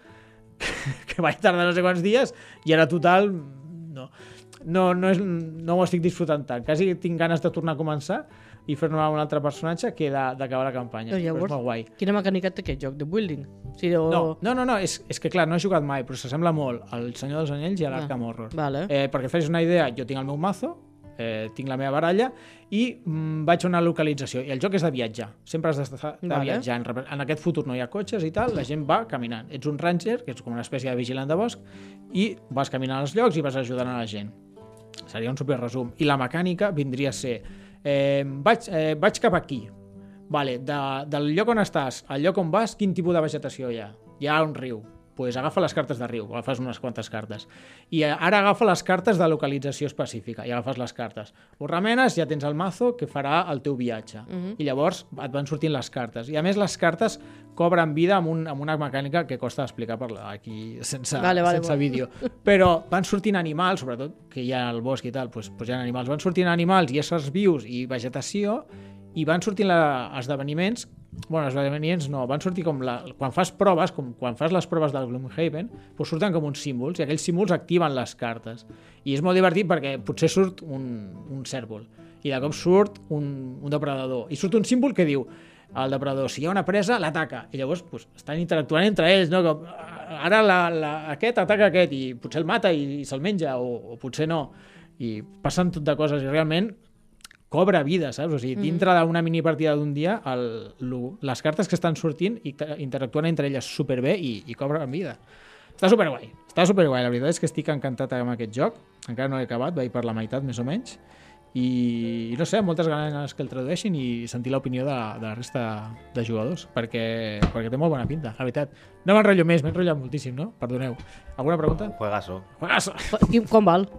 que vaig tardar no sé quants dies i ara total no, no, no, és, no ho estic disfrutant tant. Quasi tinc ganes de tornar a començar i fer-ne un altre personatge que d'acabar la campanya. Però llavors, però és molt guai. Quina mecànica té aquest joc de building? O sigui, o... No, no, no, no és, és que clar, no he jugat mai, però s'assembla molt al Senyor dels Anells i a l'Arkham Horror. Vale. Eh, perquè fes una idea, jo tinc el meu mazo, eh, tinc la meva baralla i mm, vaig a una localització. I el joc és de viatjar. Sempre has d'estar de Vale. viatjar. En, en aquest futur no hi ha cotxes i tal, la gent va caminant. Ets un ranger, que és com una espècie de vigilant de bosc, i vas caminant als llocs i vas ajudant a la gent. Seria un superresum. I la mecànica vindria a ser eh, vaig, eh, vaig cap aquí. Vale, de, del lloc on estàs al lloc on vas, quin tipus de vegetació hi ha? Hi ha un riu. Pues agafa les cartes de riu, agafes unes quantes cartes. I ara agafa les cartes de localització específica i agafes les cartes. Ho remenes, ja tens el mazo que farà el teu viatge. Uh -huh. I llavors et van sortint les cartes. I a més les cartes cobren vida amb, un, amb una mecànica que costa explicar per aquí sense, vale, vale, sense vale. vídeo. Però van sortint animals, sobretot que hi ha al bosc i tal, doncs, doncs hi ha animals. Van sortint animals i éssers vius i vegetació i van sortint la, esdeveniments. Bueno, els esdeveniments no, van sortir com la, quan fas proves, com quan fas les proves del Gloomhaven, doncs surten com uns símbols i aquells símbols activen les cartes. I és molt divertit perquè potser surt un, un cèrvol i de cop surt un, un depredador i surt un símbol que diu el depredador, si hi ha una presa, l'ataca. I llavors doncs, estan interactuant entre ells, no? Com, ara la, la, aquest ataca aquest i potser el mata i, i se'l menja o, o potser no. I passen tot de coses i realment cobra vida, saps? O sigui, dintre d'una mini partida d'un dia, el, lo, les cartes que estan sortint i interactuen entre elles superbé i, i cobren vida. Està superguai, està superguai. La veritat és que estic encantat amb aquest joc. Encara no l'he acabat, vaig per la meitat, més o menys. I, i no sé, moltes ganes que el tradueixin i sentir l'opinió de, de la resta de jugadors, perquè, perquè té molt bona pinta, la veritat. No m'enrotllo més, m'he enrotllat moltíssim, no? Perdoneu. Alguna pregunta? Juegazo. Juegazo! I com val?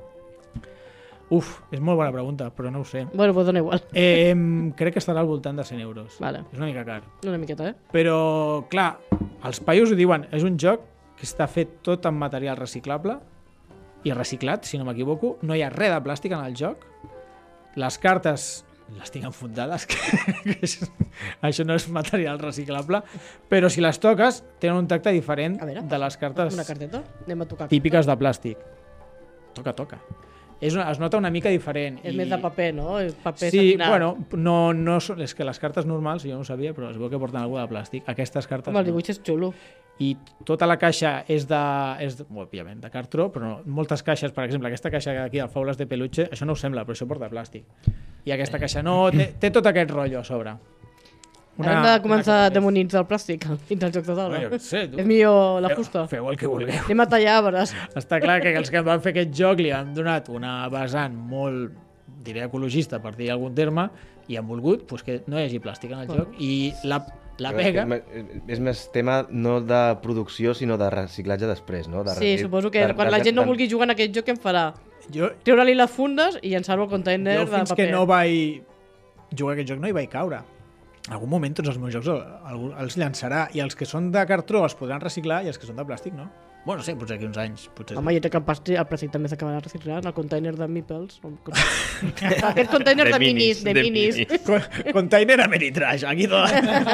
Uf, és molt bona pregunta, però no ho sé. Bueno, pues dona igual. Eh, em, crec que estarà al voltant de cent euros. Vale. És una mica car. Una miqueta, eh? Però, clar, els paios ho diuen, és un joc que està fet tot amb material reciclable i reciclat, si no m'equivoco. No hi ha res de plàstic en el joc. Les cartes les tinc enfundades, que, que és, això no és material reciclable, però si les toques tenen un tacte diferent A veure, de les cartes Una carteta? Anem a tocar. típiques de plàstic. Toca, toca. És una, es nota una mica diferent. És i... més de paper, no? És paper Sí, satinat. bueno, no, no, són- és que les cartes normals, jo no ho sabia, però es veu que porten alguna de plàstic. Aquestes cartes Home, el no. dibuix és xulo. I tota la caixa és de, és de bueno, òbviament, de cartró, però no, moltes caixes, per exemple, aquesta caixa d'aquí de Faules de Peluche, això no ho sembla, però això porta plàstic. I aquesta caixa no, té, té tot aquest rotllo a sobre. Una, Hem de començar a una... demonitzar el plàstic dins del joc de taula. No, jo què sé, tu. És millor la Feu- fusta. Feu el que vulgueu. Anem a tallar arbres. Està clar que els que van fer aquest joc li han donat una vessant molt, diré, ecologista, per dir algun terme, i han volgut pues, que no hi hagi plàstic en el Bueno. joc. I la, la Però pega... És, més- és més tema no de producció, sinó de reciclatge després, no? De Sí, resi- suposo que de- quan de- la gent no de- vulgui jugar en aquest joc, què en farà? Jo, Treure-li les fundes i llançar-ho al container jo de fins paper. que no vaig jugar a aquest joc no hi vaig caure. En algun moment tots els meus jocs el- algú els llançarà i els que són de cartró els podran reciclar i els que són de plàstic no. Bueno, sí, potser aquí uns anys. Potser Home, jo crec que el plàstic, el plàstic també s'acabarà reciclant, el container de meeples. Aquest container de, De minis, minis, de de minis. minis. Co- Container Ameritrash, aquí todas,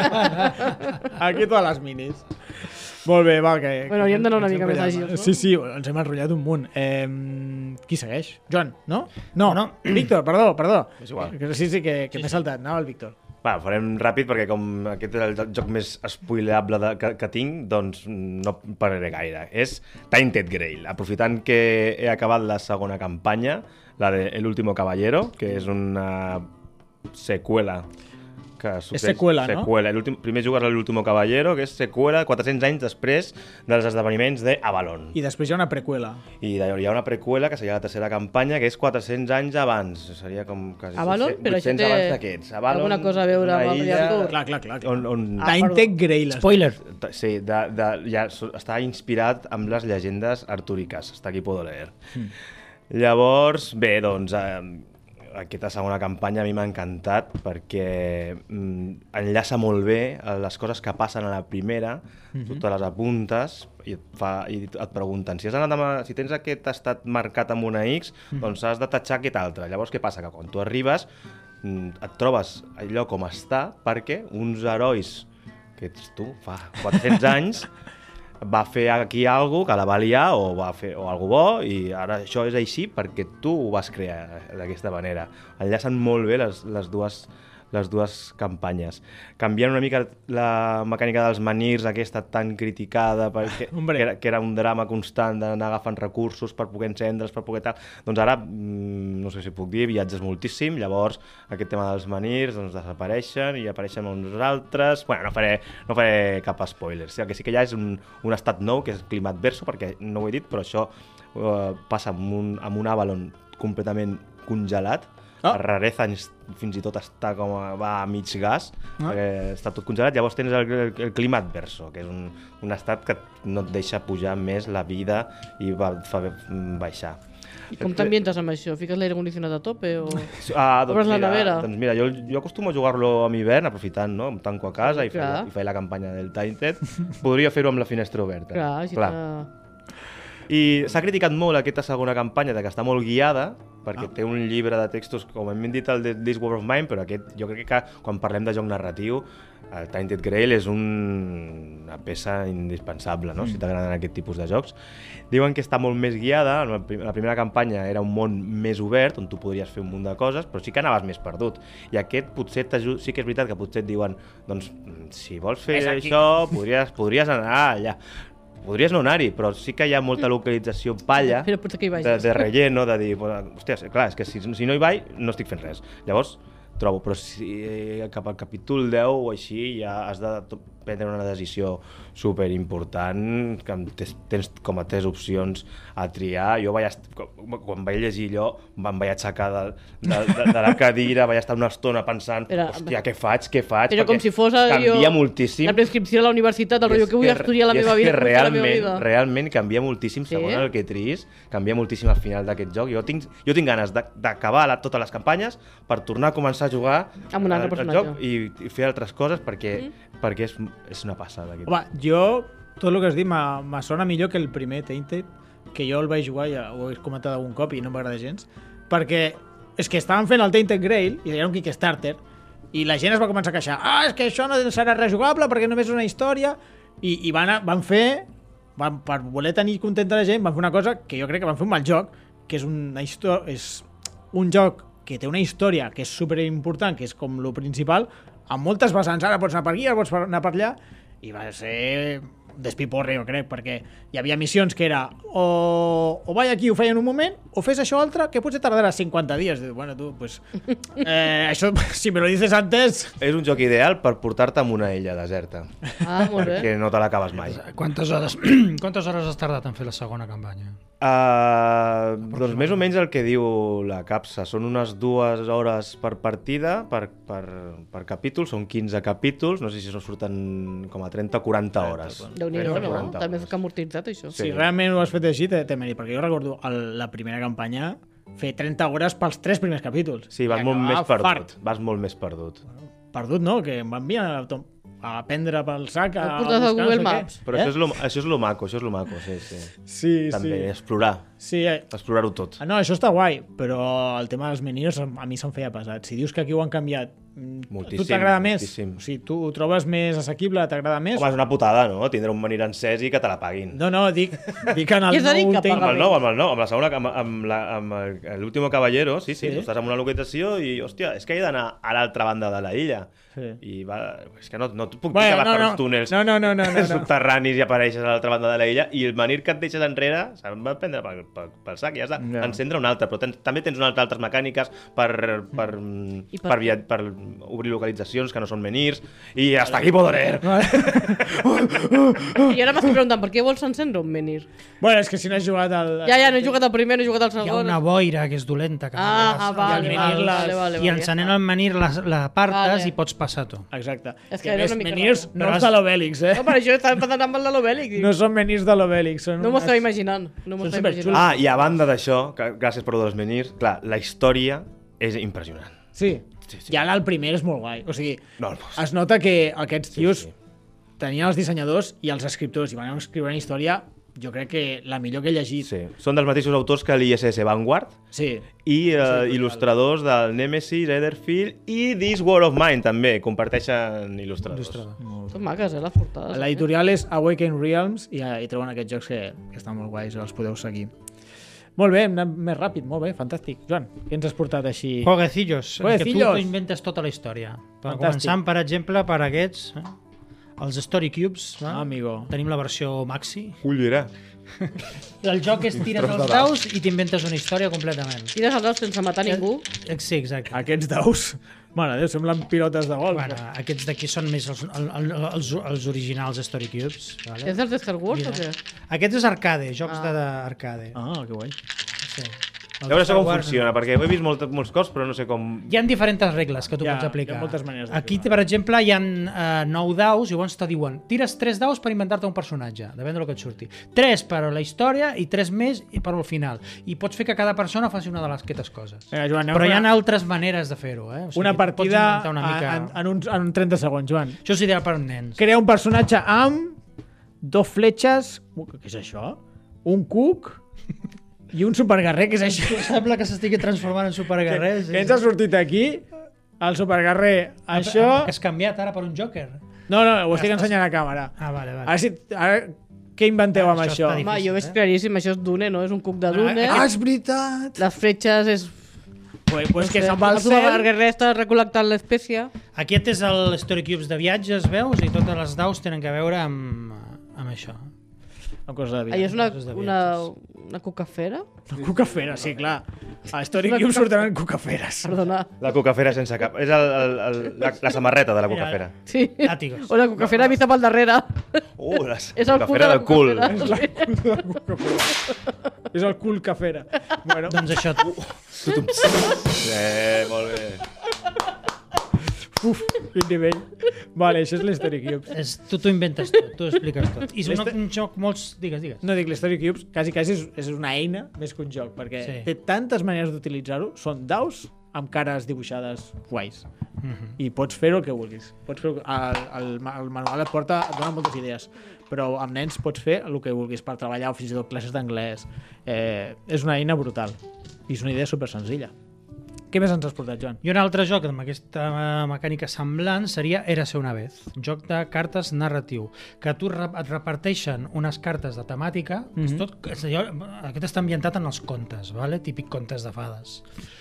aquí todas les minis. Molt bé, va, que... Bueno, hauríem d'anar una que ens mica més enrotllem. àgils, no? Sí, sí, ens hem enrotllat un munt. Eh, qui segueix? Joan, no? No, No. Víctor, perdó, perdó. És igual. Que Sí, sí, que, que m'he saltat. Anava el Víctor. Va, ho farem ràpid perquè com aquest és el joc més spoilable de, que, que tinc, doncs no parlaré gaire. És Tainted Grail, aprofitant que he acabat la segona campanya, la de El último caballero, que és una seqüela que succeeix- seqüela, no? seqüela. L'últim- Primer jugues a l'último caballero, que és seqüela quatre-cents anys després dels esdeveniments d'Avalon. I després hi ha una preqüela. I de- hi ha una preqüela, que seria la tercera campanya, que és quatre-cents anys abans. Seria com... Quasi Avalon? Però això vuit-cents té abans d'aquests. Avalon, alguna cosa a veure una amb el illa Rei Artur? Clar, clar, clar. clar. On, on, Ah, Tainted Grail. Spoiler. Sí, de, de, ja so- està inspirat amb les llegendes artúriques. Hasta aquí puedo leer. Mm. Llavors, bé, doncs... Eh, aquesta segona campanya a mi m'ha encantat perquè mm, enllaça molt bé les coses que passen a la primera, mm-hmm. tu te les apuntes i et, fa, i et pregunten si, has anat amb, si tens aquest estat marcat amb una X, mm-hmm. doncs has de tatxar aquest altre. Llavors què passa? Que quan tu arribes et trobes allò com està perquè uns herois que ets tu fa quatre-cents anys va fer aquí alguna que la va liar o va fer o algo bo i ara això és així perquè tu ho vas crear d'aquesta manera. Enllacen molt bé les, les dues les dues campanyes. Canviant una mica la mecànica dels menhirs, aquesta tan criticada, perquè, que, era, que era un drama constant d'anar agafant recursos per poder encendre's, per poder tal. Doncs ara, no sé si puc dir, viatges moltíssim, llavors aquest tema dels menhirs doncs, desapareixen i apareixen uns altres. Bueno, no faré, no faré cap spoiler. O sigui, el que sí que hi ha és un, un estat nou, que és el clima adverso, perquè no ho he dit, però això uh, passa amb un, amb un Avalon completament congelat. Oh. A rareza fins i tot està com a, va a mig gas, oh. perquè està tot congelat. Llavors tens el, el, el clima adverso, que és un, un estat que no et deixa pujar més la vida i va, fa baixar. I com t'ambientes amb això? Fiques l'aire condicionat a tope o ah, doncs obres la mira, nevera? Doncs mira, jo, jo acostumo a jugar-lo a l'hivern, aprofitant, no? Em tanco a casa i faig, i faig la campanya del Tainted. Podria fer-ho amb la finestra oberta. Clar, així Clar. I s'ha criticat molt aquesta segona campanya de que està molt guiada, perquè ah. té un llibre de textos, com hem dit el de This War of Mine, però aquest, jo crec que quan parlem de joc narratiu, el Tainted Grail és un... una peça indispensable, no? Mm. Si t'agraden aquest tipus de jocs. Diuen que està molt més guiada, la primera campanya era un món més obert, on tu podries fer un munt de coses, però sí que anaves més perdut. I aquest potser t'ajuda, sí que és veritat que potser et diuen, doncs, si vols fer això, podries, podries anar allà. Podries no anar-hi, però sí que hi ha molta localització palla de, de relleno, de dir, hòstia, clar, és que si, si no hi vaig no estic fent res. Llavors trobo, però si cap al capítol deu o així ja has de prendre una decisió superimportant, que tens, tens com a tres opcions a triar. Jo vaig est... quan vaig llegir allò, em vaig aixecar de, de, de, de la cadira, vaig estar una estona pensant, però, hòstia, què faig, què faig? Però com si fos canvia jo, moltíssim. La prescripció a la universitat, el rotllo que vull estudiar la meva vida, que realment, la meva vida. Realment canvia moltíssim, sí? segons el que triïs, canvia moltíssim al final d'aquest joc. Jo tinc, jo tinc ganes d'acabar totes les campanyes per tornar a començar a jugar amb un altre al, al joc i, i fer altres coses perquè, mm. perquè és, és una passada. Home, jo, tot el que has dit me sona millor que el primer Tainted, que jo el vaig jugar, ja ho he comentat algun cop i no m'agrada gens, perquè és que estaven fent el Tainted Grail i era un Kickstarter i la gent es va començar a queixar, ah, és que això no serà rejugable perquè només és una història, i, i van, van fer, van, per voler tenir contenta la gent, van fer una cosa que jo crec que van fer un mal joc, que és, una és un joc que té una història que és superimportant, que és com lo principal, amb moltes vessants, ara pots anar per aquí, ara pots anar per allà, i va ser despiporre, jo crec, perquè hi havia missions que era o, o vaig aquí ho feia en un moment, o fes això altre que potser tardarà cinquanta dies. Bueno, tu, pues, eh, això, si me lo dices antes... És un joc ideal per portar-te a una illa deserta. Ah, molt bé. Perquè no te l'acabes mai. Quantes hores, quantes hores has tardat en fer la segona campanya? Uh, doncs més o menys el que diu la capsa. Són unes dues hores per partida, per, per, per capítol, són quinze capítols, no sé si surten com a trenta o quaranta hores. Déu-n'hi-do, no? També és que amortitzat, això. Sí. Si realment ho has fet així, té mèrit, perquè jo recordo el, la primera campanya fer trenta hores pels tres primers capítols. Sí, vas molt més perdut. Fart. Vas molt més perdut. Perdut, no? Que em van enviar a, a prendre pel sac, a, a buscar Google Maps. Però eh? això, és lo, això és lo maco, això és lo maco, sí, sí. Sí, també, sí. explorar. Sí, eh. Explorar-ho tot. Ah, no, això està guai, però el tema dels menhirs a mi se'm feia pesat. Si dius que aquí ho han canviat, moltíssim, tu t'agrada més? Moltíssim. O sigui, tu ho trobes més assequible, t'agrada més? Home, és una putada, no? Tindre un menhir encès i que te la paguin. No, no, dic, dic en el nou... Amb el nou, amb el nou, amb la segona, amb, amb, la, amb l'último caballero, sí, sí, sí. Tu estàs en una localització i, hòstia, és que he d'anar a l'altra banda de la illa. Sí. I va, és que no, no puc dir bueno, que vas no, per uns túnels no, no, no, no, no, subterranis i apareixes a l'altra banda de la illa i el menhir que et deixes enrere se'n va prendre pel, pel, pel sac i has d'encendre no. un altre, però tens, també tens unes altres mecàniques per, per, per, per, via, per obrir localitzacions que no són menhirs i hasta aquí puedo leer. I ara m'estic preguntant, per què vols encendre un menhir? Bueno, és que si no has jugat al... Ja, ja, no he jugat al primer, no he jugat al segon. Hi ha una boira que és dolenta. Que ah, ah, vale, i vale, vale, vale, I encenent el menhir l'apartes vale. I pots passar tu. Exacte. És que era una mica menhirs no és de l'Obèlix, eh? No, per això estava pensant amb el de l'Obèlix. No són menhirs de l'Obèlix. No m'ho estava imaginant. No m'ho estava imaginant. Ah, i a banda d'això, gràcies per dels menhirs, clar, la història és impressionant. Sí, Sí, sí. ja el primer és molt guai. O sigui, No, no, es nota que aquests tios sí. tenien els dissenyadors i els escriptors i van escriure una història, jo crec que la millor que he llegit. Sí. Són dels mateixos autors que l'I S S Vanguard Sí. i eh, total. il·lustradors del Nemesis, Etherfield i This War of Mine també, comparteixen il·lustradors. Il·lustrador. Són maques, eh, les portades. L'editorial és Awaken Realms i hi troben aquests jocs que, que estan molt guais, els podeu seguir. Molt bé, hem anat més ràpid, molt bé, fantàstic. Joan, què ens has portat així? Jueguecillos, en què Jueguecillos. tu inventes tota la història. Per Fantàstic. començant, per exemple, per aquests, eh? els Story Cubes. Eh? Ah, amigo. Tenim la versió Maxi. Collera. El joc és tires els daus i t'inventes una història completament. Tires els daus sense matar ningú. Eh, Sí, exacte. Aquests daus, mare Déu, semblen pilotes de golf. Bueno, aquests d'aquí són més els, el, el, els, els originals Story Cubes. Vale? És dels de Star Wars Mira. o què? Aquest és arcade, jocs Ah. de- d'arcade. Ah, que guai. Sí. A veure això com funciona, perquè ho he vist molt, molts cops, però no sé com... Hi ha diferents regles que tu Hi ha- pots aplicar. hi ha moltes maneres de Aquí, jugar. per exemple, hi ha uh, nou daus i llavors te diuen tires tres daus per inventar-te un personatge, depèn del que et surti. Tres per a la història i tres més i per al final. I pots fer que cada persona faci una de les aquestes coses. Vinga, Joan, anem Però a hi ha una- altres maneres de fer-ho. Eh? O sigui, Una que pots partida inventar una mica... en, en, uns, en trenta segons, Joan. Això és ideal per nens. Crea un personatge amb dos fletxes... Uh, Què és això? Un cuc i un superguerrer, què és això? Sembla que s'estigui transformant en superguerrers. Què ens ha sortit aquí? El superguerrer. Això... Que has canviat ara per un Joker. No, no, ho estic ensenyant a càmera. Ah, vale, vale. Ara, si, ara què inventeu amb Això això? està Home, jo veig eh? claríssim, això és Dune, no? És un cuc de Dune. Ah, és veritat! Les fletxes és... Pues, pues que se'n va al El cel. superguerrer està recol·lectant l'espècie. Aquest és el Story Cubes de viatges, veus? I totes les daus tenen a veure amb, amb això. Una cosa de vida. Allò és una, coses de una, viatges. una cucafera? Una cucafera, sí, clar. A Story Una Cube cuca- sortiran cucaferes. Perdona. La cucafera sense cap. És el, el, el, la, la samarreta de la cucafera. Sí. Látigos. O la cucafera vista pel darrere. Uh, la És el cul cucafera de la del cul. cucafera. És el cul cafera. Bueno, Doncs això, Eh, molt bé. uf, quin nivell. Vale, això és l'Story Cubes. és, tu t'ho inventes tot, tu ho expliques tot. I és un, un joc molt... Digues, digues. No dic, l'Story Cubes quasi, quasi és, és una eina més que un joc, perquè Sí. té tantes maneres d'utilitzar-ho. Són daus amb cares dibuixades guais. Mhm. I pots fer el que vulguis. Pots fer el, el, el manual et porta, et dona moltes idees, però amb nens pots fer el que vulguis per treballar o fins i tot classes d'anglès. Eh, és una eina brutal i és una idea super senzilla. Què més ens has portat, Joan? I un altre joc amb aquesta eh, mecànica semblant seria Érase una vez, joc de cartes narratiu, que a tu re- et reparteixen unes cartes de temàtica, mm -hmm. és tot, és allò, aquest està ambientat en els contes, vale? Típic contes de fades,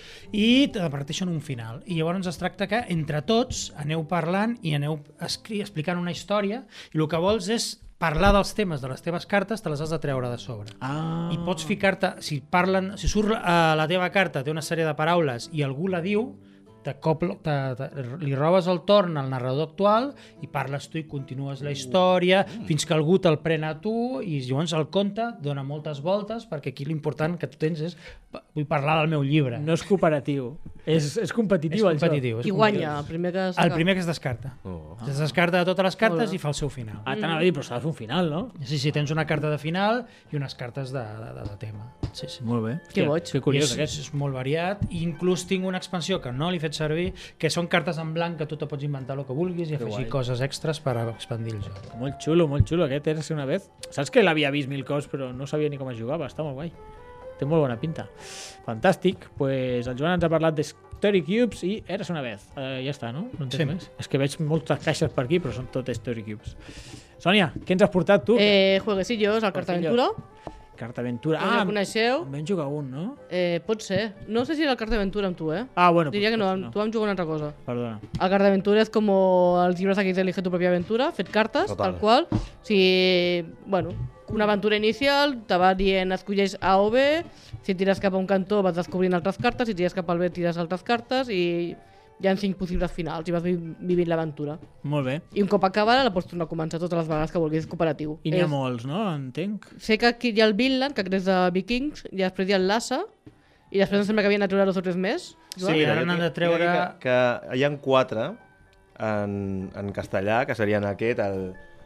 i te reparteixen un final, i llavors es tracta que entre tots aneu parlant i aneu escri explicant una història, i el que vols és parlar dels temes de les teves cartes, te les has de treure de sobre. Ah. I pots ficar-te, si parlen, si surt a la teva carta, té una sèrie de paraules i algú la diu, te copla, te, te, li robes el torn al narrador actual i parles tu i continues la història uh. fins que algú te'l pren a tu i llavors el conte dona moltes voltes perquè aquí l'important que tu tens és vull parlar del meu llibre. No és cooperatiu, és, és competitiu. és el competitiu. És I guanya, el primer que competitiu. s'acaba. El primer que es descarta. Oh. Es descarta de totes les cartes Molt bé. i fa el seu final. joc. Ah, t'anava a dir, però s'ha de fer un final, no? Sí, sí, tens una carta de final i unes cartes de, de, de tema. Sí, sí. Molt bé. Que Hòstia, boig. Que curiós, és, aquest. és molt variat i inclús tinc una expansió que no l'he fet servir, que són cartes en blanc que tu te pots inventar el que vulguis i afegir guai. coses extres per expandir el joc. Molt xulo, molt xulo. Aquest era una vez. Saps que l'havia vist mil cops, però no sabia ni com es jugava. Està molt guai. Té molt bona pinta. Fantàstic. Pues el Joan ens ha parlat de Story Cubes i Eres una vez. Uh, ja està, no? No en tens Sí. més? És que veig moltes caixes per aquí, però són tot Story Cubes. Sònia, què ens has portat tu? Eh, jueguecillos, el Cartaventura. Carta Aventura. Ah, Ah, el coneixeu? en vam jugar un, no? Eh, pot ser. No sé si era el Cartaventura amb tu, eh? Ah, bueno. Diria que no, potser amb tu vam jugar una altra cosa. Perdona. El Cartaventura és com els llibres aquí d'Elige tu pròpia aventura, fet cartes, Total. tal qual. Si, bueno, una aventura inicial, te va dient escolleix A o B, si tires cap a un cantó vas descobrint altres cartes, si tires cap al B tires altres cartes i hi ha cinc possibles finals i vas vi vivint l'aventura. Molt bé. I un cop acabada la pots tornar a començar totes les vegades que vulguis, és cooperatiu. I n'hi ha És- molts, no? Entenc. Sé que aquí hi ha el Vinland, que crec és de Vikings, i després hi ha el Lhasa, i després em sembla que havien de treure dos o tres més. Joan? Sí, Mira, ara jo n'han tinc- de treure- tinc aquí Que, que hi ha quatre en, en castellà, que serien aquest, el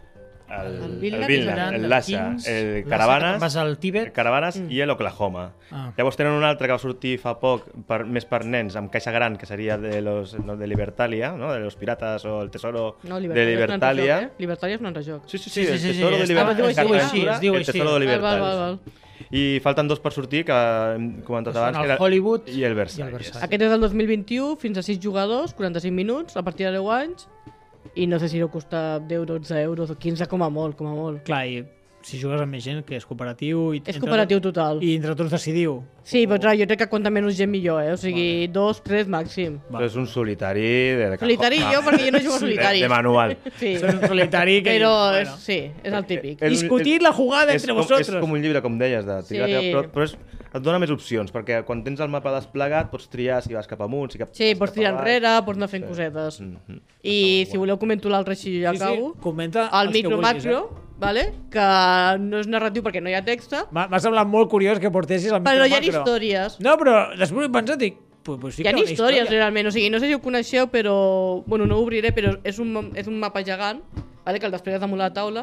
el, El el Vilna, Vilna, que el seran Lhasa, Kings, el Lhasa, Caravanes, que vas al Tíbet. el Caravanes Mm. i l'Oklahoma. Ah. Llavors tenen un altre que va sortir fa poc, per, més per nens, amb caixa gran, que seria de, los, no, de Libertalia, no? de los piratas o el tesoro No, de Libertalia, Libertalia. És un altre joc, eh? Libertalia és un altre joc. Sí, sí, Sí, sí, sí, el sí, sí, tesoro de està- Libertalia. es diu així, es diu el així. tesoro de Val, Libertalia. val, val, val. I falten dos per sortir, que hem comentat Són abans, el que era Hollywood i el Versailles. i el Versailles. Aquest és del dos mil vint-i-u, fins a sis jugadors, quaranta-cinc minuts, a partir de deu anys, i no sé si deu costar deu, dotze euros o quinze com a molt, com a molt. Clar, i si jugues amb més gent, que és cooperatiu... I És entre cooperatiu tots- total. I entre tots decidiu. Sí, però clar, jo crec que quanta menys gent millor, eh? O sigui, dos, tres màxim. Però és un solitari de, de Solitari cajón. jo, perquè jo no jugo a solitari. De, de manual. Sí, És un solitari que... però bueno. és, sí, és el típic. És un- Discutir la jugada és entre com, vosaltres. És com un llibre, com deies, de triar, Sí. però, però és, et dona més opcions, perquè quan tens el mapa desplegat pots triar si vas cap amunt, si cap, Sí, vas pots cap tirar avall. enrere, pots anar fent cosetes. Mhm. I si voleu comento l'altre així ja Sí, sí, acabo. comenta El els que micro vulguis, macro, eh? vale? que no és narratiu perquè no hi ha text, M'ha m'ha semblat molt curiós que portessis el però hi ha micro macro. històries. No, però després he pensat, dic, pues, pues sí Hi ha que una històries història. realment, o sigui, no sé si ho coneixeu, però... Bueno, no ho obriré, però és un, és un mapa gegant, vale? que el desplegues damunt la taula.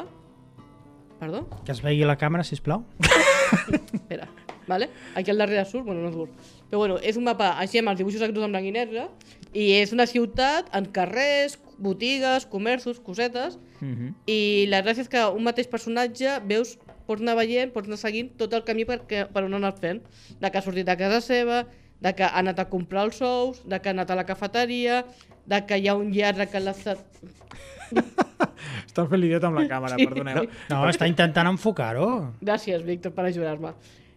Perdó? Que es vegi la càmera, sisplau. Espera, vale? Aquí al darrere surt, bueno, no surt. Però bueno, és un mapa així amb els dibuixos actuals en blanc i negre i és una ciutat amb carrers, botigues, comerços, cosetes Mhm. i la gràcia és que un mateix personatge veus, pots anar veient, pots anar seguint tot el camí per, que, per on ha anat fent. De que ha sortit de casa seva, de que ha anat a comprar els ous, de que ha anat a la cafeteria, de que hi ha un lladre que l'ha estat... Estàs fent l'idiota amb la càmera, perdoneu. No, està intentant enfocar-ho. Gràcies, Víctor, per ajudar-me.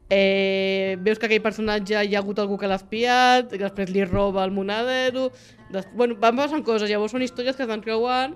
Eh, veus que aquell personatge hi ha hagut algú que l'ha espiat, que després li roba el monedero... Des... Bueno, van passant coses, llavors són històries que es van creuant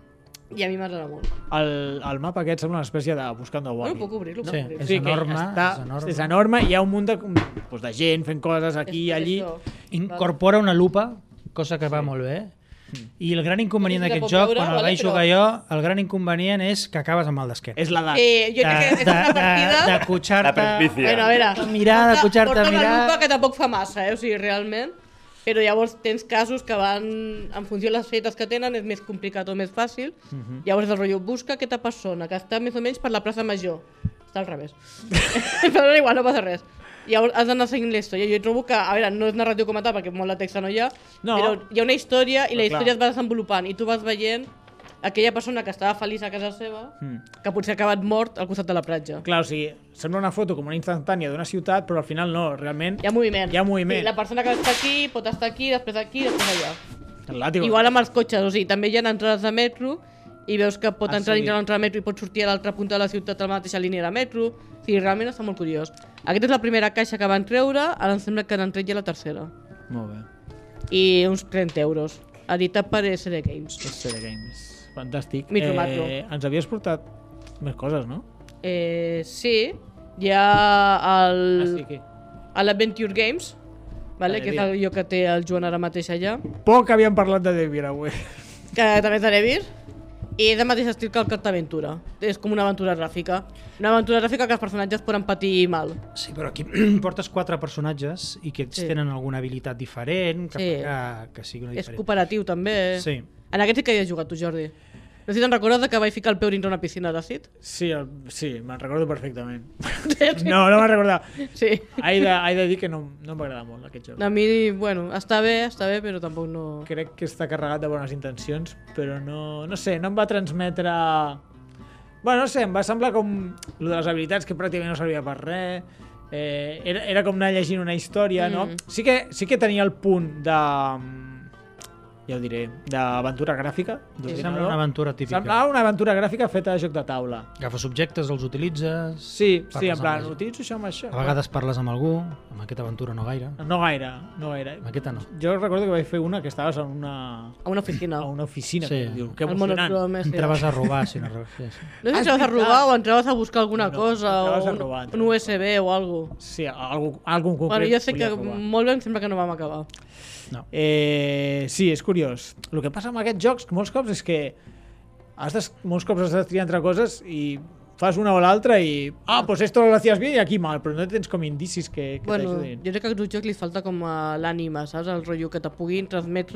i a mi m'agrada molt. El, el mapa aquest sembla una espècie de Buscando a Bueno, Wally. puc obrir-lo? Sí, puc obrir-lo. és Sí, que enorme, està, és enorme. és enorme, hi ha un munt de, pues, de gent fent coses aquí i allí. Això. Incorpora una lupa, cosa que va molt bé. I el gran inconvenient No sé si la d'aquest pot joc, veure, quan el vale, vaig però- jugar jo, el gran inconvenient és que acabes amb el d'esquena. És l'edat. Eh, jo crec que és una partida... de, de cotxar-te... La presbícia. Bueno, a veure, de mirar, de porta- cotxar-te a porta una mirar... lupa que tampoc fa massa, eh? O sigui, realment. Però llavors tens casos que van, en funció de les fetes que tenen, és més complicat o més fàcil. Uh -huh. Llavors el rotllo, busca aquesta persona que està més o menys per la plaça Major. Està al revés. Però no, igual, no passa res. Llavors has d'anar seguint la història. Jo trobo que, a veure, no és narratiu com a tal, perquè molt de text no hi ha, No. però hi ha una història i la Però clar. història es va desenvolupant i tu vas veient aquella persona que estava feliç a casa seva, que potser ha acabat mort al costat de la platja. Clar, o sigui, sembla una foto com una instantània d'una ciutat, però al final no, realment Hi ha moviment. Hi ha moviment. Sí, la persona que està aquí pot estar aquí, després aquí, després allà. el làtigo. Igual amb els cotxes, o sigui, també hi ha entrades de metro i veus que pot Ah, entrar sí. dintre l'entrada de metro i pot sortir a l'altra punta de la ciutat a la mateixa línia de metro. O sigui, realment està molt curiós. Aquesta és la primera caixa que van treure, ara em sembla que n'han tret ja la tercera. Molt bé. I uns trenta euros. Editat per S D Games. S D Games. Fantàstic. Micro macro. Eh, ens havies portat més coses, no? Eh, sí, hi ha el... Ah, sí, que... a l'Adventure Games, vale, Vale, que és mira. el lloc que té el Joan ara mateix allà, Poc havíem parlat de Devir avui. que també és de Nevir, i és del mateix estil que el Cartaventura. És com una aventura gràfica. Una aventura gràfica que els personatges poden patir mal. Sí, però aquí portes quatre personatges i que ells Sí. tenen alguna habilitat diferent, que, Sí. que, que sigui una És diferent. cooperatiu també. Sí. En aquest sí que hi has jugat tu, Jordi. No sé si te'n recordes que vaig ficar el peu dintre una piscina d'àcid? Sí, el, sí, me'n recordo perfectament. No, no me'n recordava. Sí. He de, he de dir que no, no m'agrada molt aquest joc. A mi, bueno, està bé, està bé, però tampoc no... Crec que està carregat de bones intencions, però no, no sé, no em va transmetre... Bueno, no sé, em va semblar com lo de les habilitats que pràcticament no servia per res. Eh, era, era com anar llegint una història, no? Mm. Sí que, sí que tenia el punt de... Ja ho diré, d'aventura gràfica. Sembla una aventura típica. Semblava una aventura gràfica feta de joc de taula. Agafes objectes, els utilitzes... Sí, sí, parles en plan, amb la gent. utilitzo això amb això. A vegades parles amb algú, amb aquesta aventura no gaire. No gaire, no gaire. Amb aquesta no. Jo recordo que vaig fer una que estaves en una, A una oficina. a una oficina. Sí. Que dius, que El emocionant. monocrome, sí. Entraves a robar, si no res. Sí, sí. No sé Ah, si és entraves a veritat. robar o entraves a buscar alguna No, cosa entraves o a un, robar, un U S B o algo. Sí, algú, algun concret. Bueno, jo sé que volia provar. molt bé em sembla que no vam acabar. No. Eh, sí, és curiós. El que passa amb aquests jocs molts cops és que has de, molts cops has de triar entre coses i fas una o l'altra i ah, pues esto lo hacías bien i aquí mal, però no tens com indicis que, que Bueno, t'ajudin. jo crec que a aquests jocs li falta com a l'ànima, saps? El rotllo que te puguin transmetre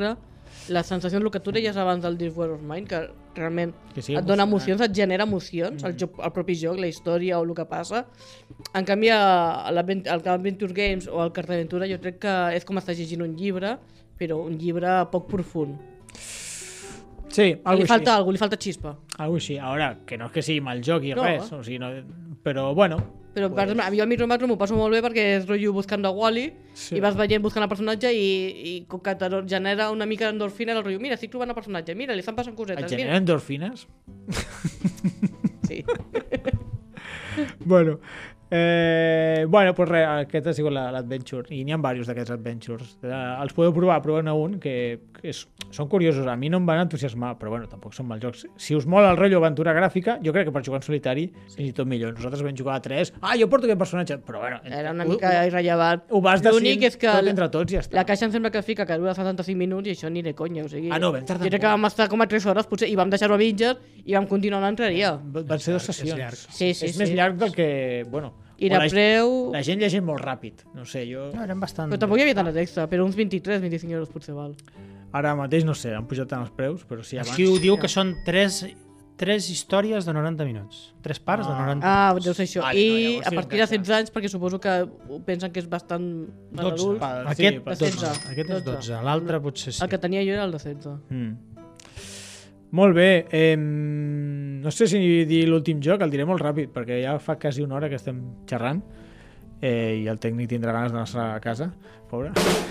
la sensació del que tu deies abans del This War of Mine, que realment Que sí, et dona emocionant. emocions, et genera emocions, el, joc, el propi joc, la història o el que passa. En canvi, a l'Advent- el Adventure Games o el Cartaventura jo crec que és com estar llegint un llibre, però un llibre poc profund. Sí, algo Li falta així. alguna li falta xispa. Algo així. Ara, que no és que sigui mal joc i No. res, o sigui, no, però bueno, Però per exemple, a mi el Micro Macro m'ho passo molt bé perquè és rotllo buscant de Wall-E Sí. i vas veient buscant el personatge i, i com que te genera una mica d'endorfina el rotllo, mira, estic trobant el personatge, mira, li estan passant cosetes, et mira. genera endorfines. Sí. Bueno, eh, bueno, pues res, aquest ha sigut la- l'Adventure i n'hi ha diversos d'aquests Adventures. Eh, els podeu provar, proveu-ne un que, que és, són curiosos, a mi no em van entusiasmar, però bueno, tampoc són mal jocs. Si us mola el rotllo aventura gràfica, jo crec que per jugar en solitari fins i tot millor. Nosaltres vam jugar a tres, ah, jo porto aquest personatge, però bueno, Era una ho- mica irrellevant. ho vas L'únic decidint és que tot la- entre tots i ja està. La caixa em sembla que fica que dura setanta-cinc minuts i això ni de conya, o sigui... Ah, no, vam tardar Jo crec que molt. vam estar com a tres hores potser i vam deixar-ho a mitges i vam continuar un altre dia. Van ser dues És sessions. llarg. Sí, sí, és sí. més llarg del que... Bueno, I o de la, preu... la gent llegeix molt ràpid. No sé, jo... No, eren bastant... Però tampoc hi havia tant extra, però uns vint-i-tres vint-i-cinc euros potser val. Ara mateix no sé, han pujat tant els preus, però sí, abans... Aquí ho diu que són tres, tres històries de noranta minuts. Tres parts de Ah. noranta Ah, minuts. deu ser això. Vale, no, I llavors a sí, partir de encaja. setze anys, perquè suposo que ho pensen que és bastant per dotze. adults. Pa- sí, Aquest, pa- de setze. Aquest és dotze. dotze, l'altre potser sí. El que tenia jo era el de setze. Mm. Molt bé. Eh, no sé si dir l'últim joc, el diré molt ràpid, perquè ja fa quasi una hora que estem xerrant eh, i el tècnic tindrà ganes d'anar a casa. Pobre.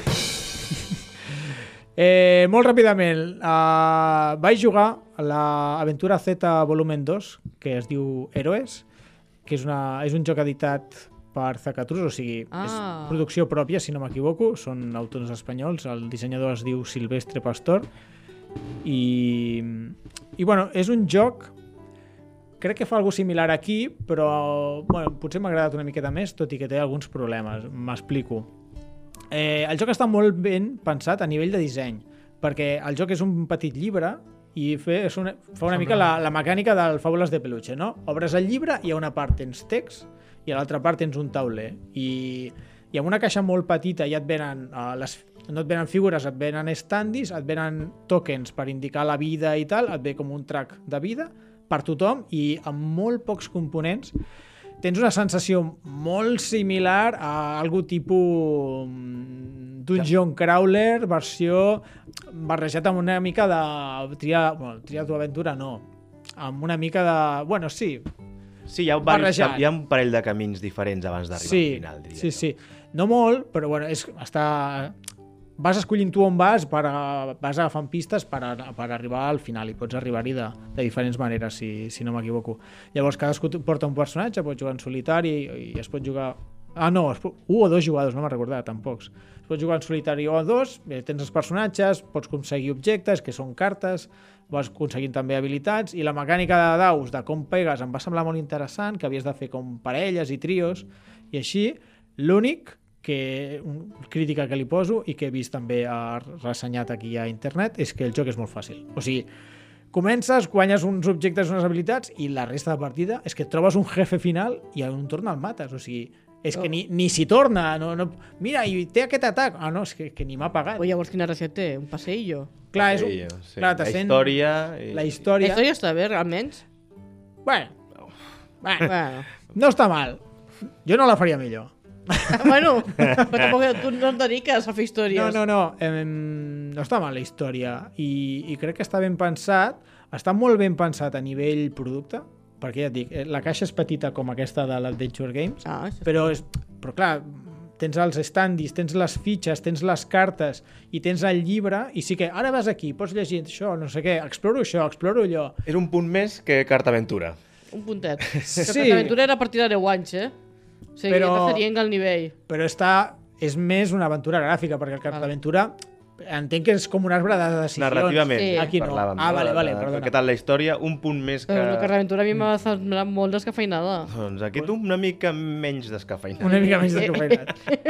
eh, molt ràpidament, uh, vaig jugar a l'Aventura Z Volumen dos, que es diu Héroes, que és, una, és un joc editat per Zacatrus, o sigui, Ah. és producció pròpia, si no m'equivoco, són autors espanyols, el dissenyador es diu Silvestre Pastor, i, i bueno, és un joc crec que fa alguna similar aquí, però bueno, potser m'ha agradat una miqueta més, tot i que té alguns problemes, m'explico. Eh, el joc està molt ben pensat a nivell de disseny, perquè el joc és un petit llibre i fe, és una, fa una mica la, la mecànica del Faules de Peluche, no? Obres el llibre i a una part tens text i a l'altra part tens un tauler i, i amb una caixa molt petita ja et venen uh, les, no et venen figures, et venen standees, et venen tokens per indicar la vida i tal, et ve com un track de vida per tothom i amb molt pocs components tens una sensació molt similar a algú tipus mm, Dungeon Crawler versió barrejat amb una mica de triar, bueno, triar tu aventura no, amb una mica de... Bueno, sí, Sí, hi ha, varis, Barrejat. hi ha un parell de camins diferents abans d'arribar sí, al final, diria sí, jo. sí. No molt, però bueno, és, està... vas escollint tu on vas, per, a- vas agafant pistes per, a, per arribar al final i pots arribar-hi de, de diferents maneres, si, si no m'equivoco. Llavors, cadascú porta un personatge, pots jugar en solitari i, i es pot jugar... Ah, no, es pot... un o dos jugadors, no me'n recordat, tampoc. Es pot jugar en solitari o a dos, eh, tens els personatges, pots aconseguir objectes, que són cartes, vas aconseguint també habilitats, i la mecànica de daus, de com pegues, em va semblar molt interessant, que havies de fer com parelles i trios, i així, l'únic que un, crítica que li poso i que he vist també ha ressenyat aquí a internet és que el joc és molt fàcil. O sigui, comences, guanyes uns objectes, unes habilitats i la resta de partida és que et trobes un jefe final i a un torn el mates. O sigui, és que ni, ni s'hi torna. No, no, mira, i té aquest atac. Ah, no, és que, que ni m'ha pagat. O llavors quina gràcia té? Un passeillo? Clar, és, Sí, un, sí. clar, La t'assent- història... I... La La història... història està bé, almenys? Bueno, bueno, Bueno, no està mal. Jo no la faria millor. bueno però tampoc tu no et dediques a fer històries. No, no, no. Eh, no està mal la història i, i crec que està ben pensat. Està molt ben pensat a nivell producte, perquè ja et dic, eh, la caixa és petita com aquesta de l'Adventure Games, Ah, això però, és, però clar, tens els standees, tens les fitxes, tens les cartes i tens el llibre i sí que ara vas aquí, pots llegir això, no sé què, exploro això, exploro allò. És un punt més que Cartaventura. un puntet. Sí. Sí. L'aventura era a partir de deu anys, eh? O sigui, Però- Però... estaria en el nivell. Però està, és més una aventura gràfica, perquè el CartAventura entenc que és com un arbre de decisions. Narrativament, Sí. Aquí no. parlàvem. Ah, vale, de- vale, de- perdona. Què tal la història? Un punt més que... Però la Cartaventura a mi m'ha semblat molt descafeinada. Doncs aquest una mica menys descafeinat. Una mica més descafeinat.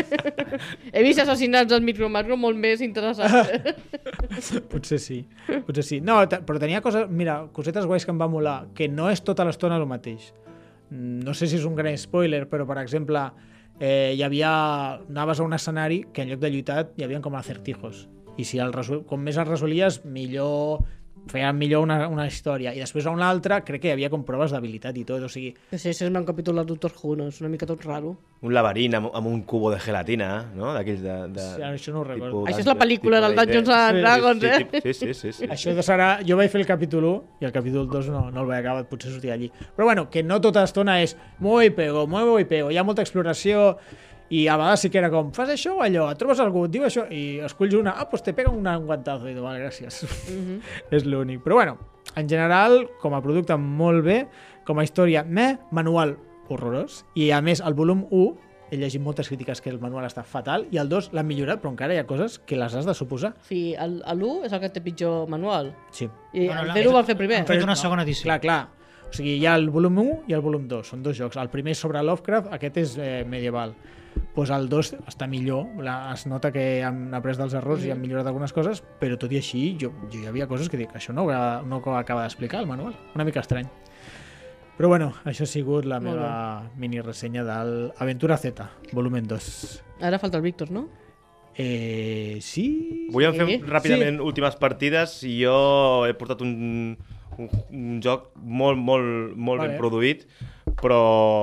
He vist assassinats al Micro Macro molt més interessants. Eh? Potser sí, potser sí. No, te- però tenia coses, mira, cosetes guais que em va molar, que no és tota l'estona el mateix. Mm, No sé si és un gran spoiler, però per exemple, eh, hi havia, anaves a un escenari que en lloc de lluitar hi havia com acertijos. i si el resol... com més el resolies, millor feien millor una, una història. I després a una altra, crec que hi havia com proves d'habilitat i tot, o sigui... Que sí, és un capítol del Doctor Who, no? És una mica tot raro. Un laberint amb, amb un cubo de gelatina, no? D'aquells de... de Sí, això no ho recordo. Això és la pel·lícula del Dungeons and Dragons, eh? Sí, sí, sí. sí. Això serà... Jo vaig fer el capítol u i el capítol dos no, no el vaig acabar, potser sortia allí. Però bueno, que no tota estona és muevo i pego, muevo i pego. Hi ha molta exploració i a vegades sí que era com, fas això o allò, et trobes algú, et diu això, i esculls una, ah, pues te pega una, un guantazo, i dic, vale, gràcies. Mm-hmm. És l'únic. Però bueno, en general, com a producte molt bé, com a història, meh, manual horrorós, i a més, el volum u, he llegit moltes crítiques que el manual està fatal, i el dos l'han millorat, però encara hi ha coses que les has de suposar. Sí, el- l'u és el que té pitjor manual. Sí. I Bueno, el l'han zero fet- ho van fer primer. han fet una segona edició. Clar, clar. O sigui, hi ha el volum u i el volum dos, són dos jocs. El primer és sobre Lovecraft, aquest és eh, medieval. Pues el dos està millor, la, es nota que han après dels errors mm. i han millorat algunes coses, però tot i així jo, jo hi havia coses que dic, això no, ho- no ho acaba d'explicar el manual, una mica estrany. Però bueno, això ha sigut la Molt meva mini ressenya del Aventura Z, volumen dos. Ara falta el Víctor, no? Eh, sí? Volíem fer Sí. ràpidament últimes partides i jo he portat un, un, un joc molt, molt, molt Vale. ben produït, però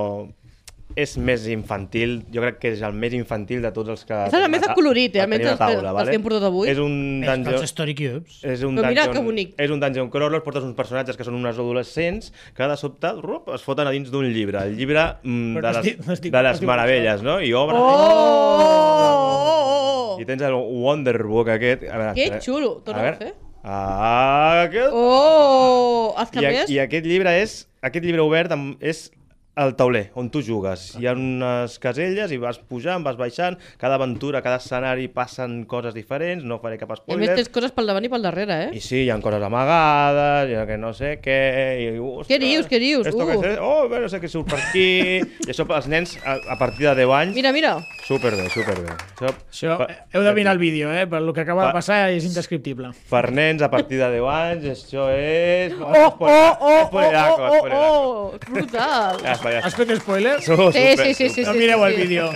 és més infantil, jo crec que és el més infantil de tots els que... És el més acolorit, eh, tenim almenys a els que- taula, els que hem portat avui. És un És dungeon... pels Story Cubes. És un, Però mira dungeon, que bonic. és un dungeon crawler, portes uns personatges que són unes adolescents que de sobte rup, es foten a dins d'un llibre, el llibre mm, Però de no les, estic- no estic- de no les estic meravelles, no? I obre... Oh! oh, oh, I tens el Wonderbook aquest... A veure, Que espera. xulo. Torna a veure. fer. Ah, aquest... Oh! Els I, a, canvies? I aquest llibre és... Aquest llibre obert amb, és el tauler, on tu jugues. Hi ha unes caselles i vas pujant, vas baixant, cada aventura, cada escenari passen coses diferents, no faré cap I a més spoiler. tens coses pel davant i pel darrere, eh? I sí, hi ha coses amagades, hi ha que no sé què... I, ostres, Què dius, què dius? Esto Uh. que sé, oh, bé, no sé què surt per aquí... I això pels nens, a, a partir de deu anys, Mira, mira. superbé, superbé. Això, Això, per, eh, heu de mirar el vídeo, eh? Per lo que acaba de Pa- passar és indescriptible. per nens a partir de deu anys, això és... Oh, oh, oh, oh, Spoileraco, oh, spoileraco. oh, oh. Brutal. Ja està, ja Has està. fet spoiler? Sou Sí, super, sí, sí, sí. No sí, mireu sí, el sí. vídeo.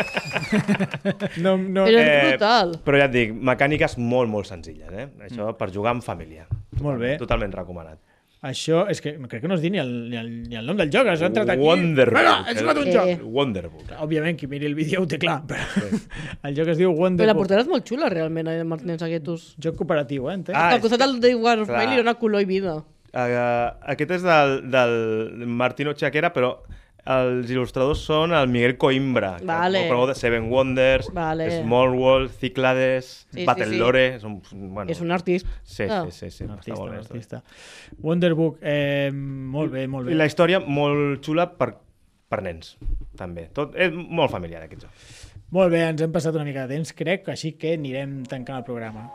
No, no, Però és Eh, brutal. Però ja et dic, mecàniques molt, molt senzilles, eh? Això per jugar en família. Molt bé. Totalment recomanat. Això és que crec que no es dir ni el, ni el, ni el nom del joc, has entrat aquí. Wonderbook. Vinga, he jugat un Eh. joc. Wonderbook. Òbviament, qui miri el vídeo ho té clar, però el joc es diu Però la Wonderbook. portada és molt xula, realment, eh, Martínez Aguetos. Joc cooperatiu, eh? Entenc? Ah, Al costat del Day War of clar. Mail li dona color i vida. Uh, aquest és del, del Martino Chaquera, però els il·lustradors són el Miguel Coimbra, Vale. que de Seven Wonders, Vale. Small World, Cíclades, Sí, sí, Battlelore... Són, bueno, És un artista. Sí, Ah. sí, sí, sí, Un està artista, molt un bé. està bé. artista. Wonderbook, eh, molt bé, molt I bé. la història molt xula per, per nens, també. Tot, és molt familiar, aquest joc. Molt bé, ens hem passat una mica de temps, crec, així que anirem tancant el programa.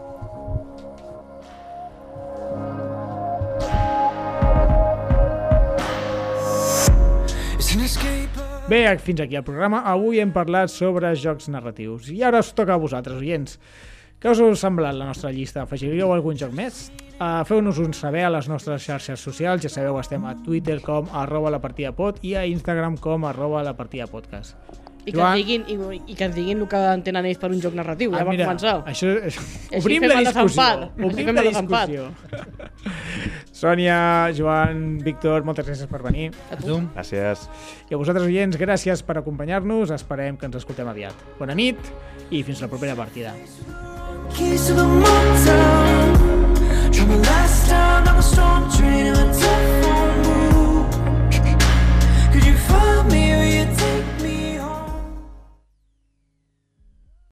Bé, fins aquí el programa. Avui hem parlat sobre jocs narratius. I ara us toca a vosaltres, oients. Què us ha semblat la nostra llista? Afegiríeu algun joc més? Uh, Feu-nos-un saber a les nostres xarxes socials. Ja sabeu, estem a Twitter com arroba la partida pod i a Instagram com arroba la partida podcast. I que, ens diguin, i, I que ens diguin el que entenen ells per un joc narratiu. Ja Ah, va mira, començar. Això, és... Així Obrim fem la el discussió. desempat. Així Obrim fem la el desempat. discussió. Sònia, Joan, Víctor, moltes gràcies per venir. A tu. Tu? Gràcies. I a vosaltres, oients, gràcies per acompanyar-nos. Esperem que ens escoltem aviat. Bona nit i fins la propera partida. Keys to the motel. From the last time I was storm train to a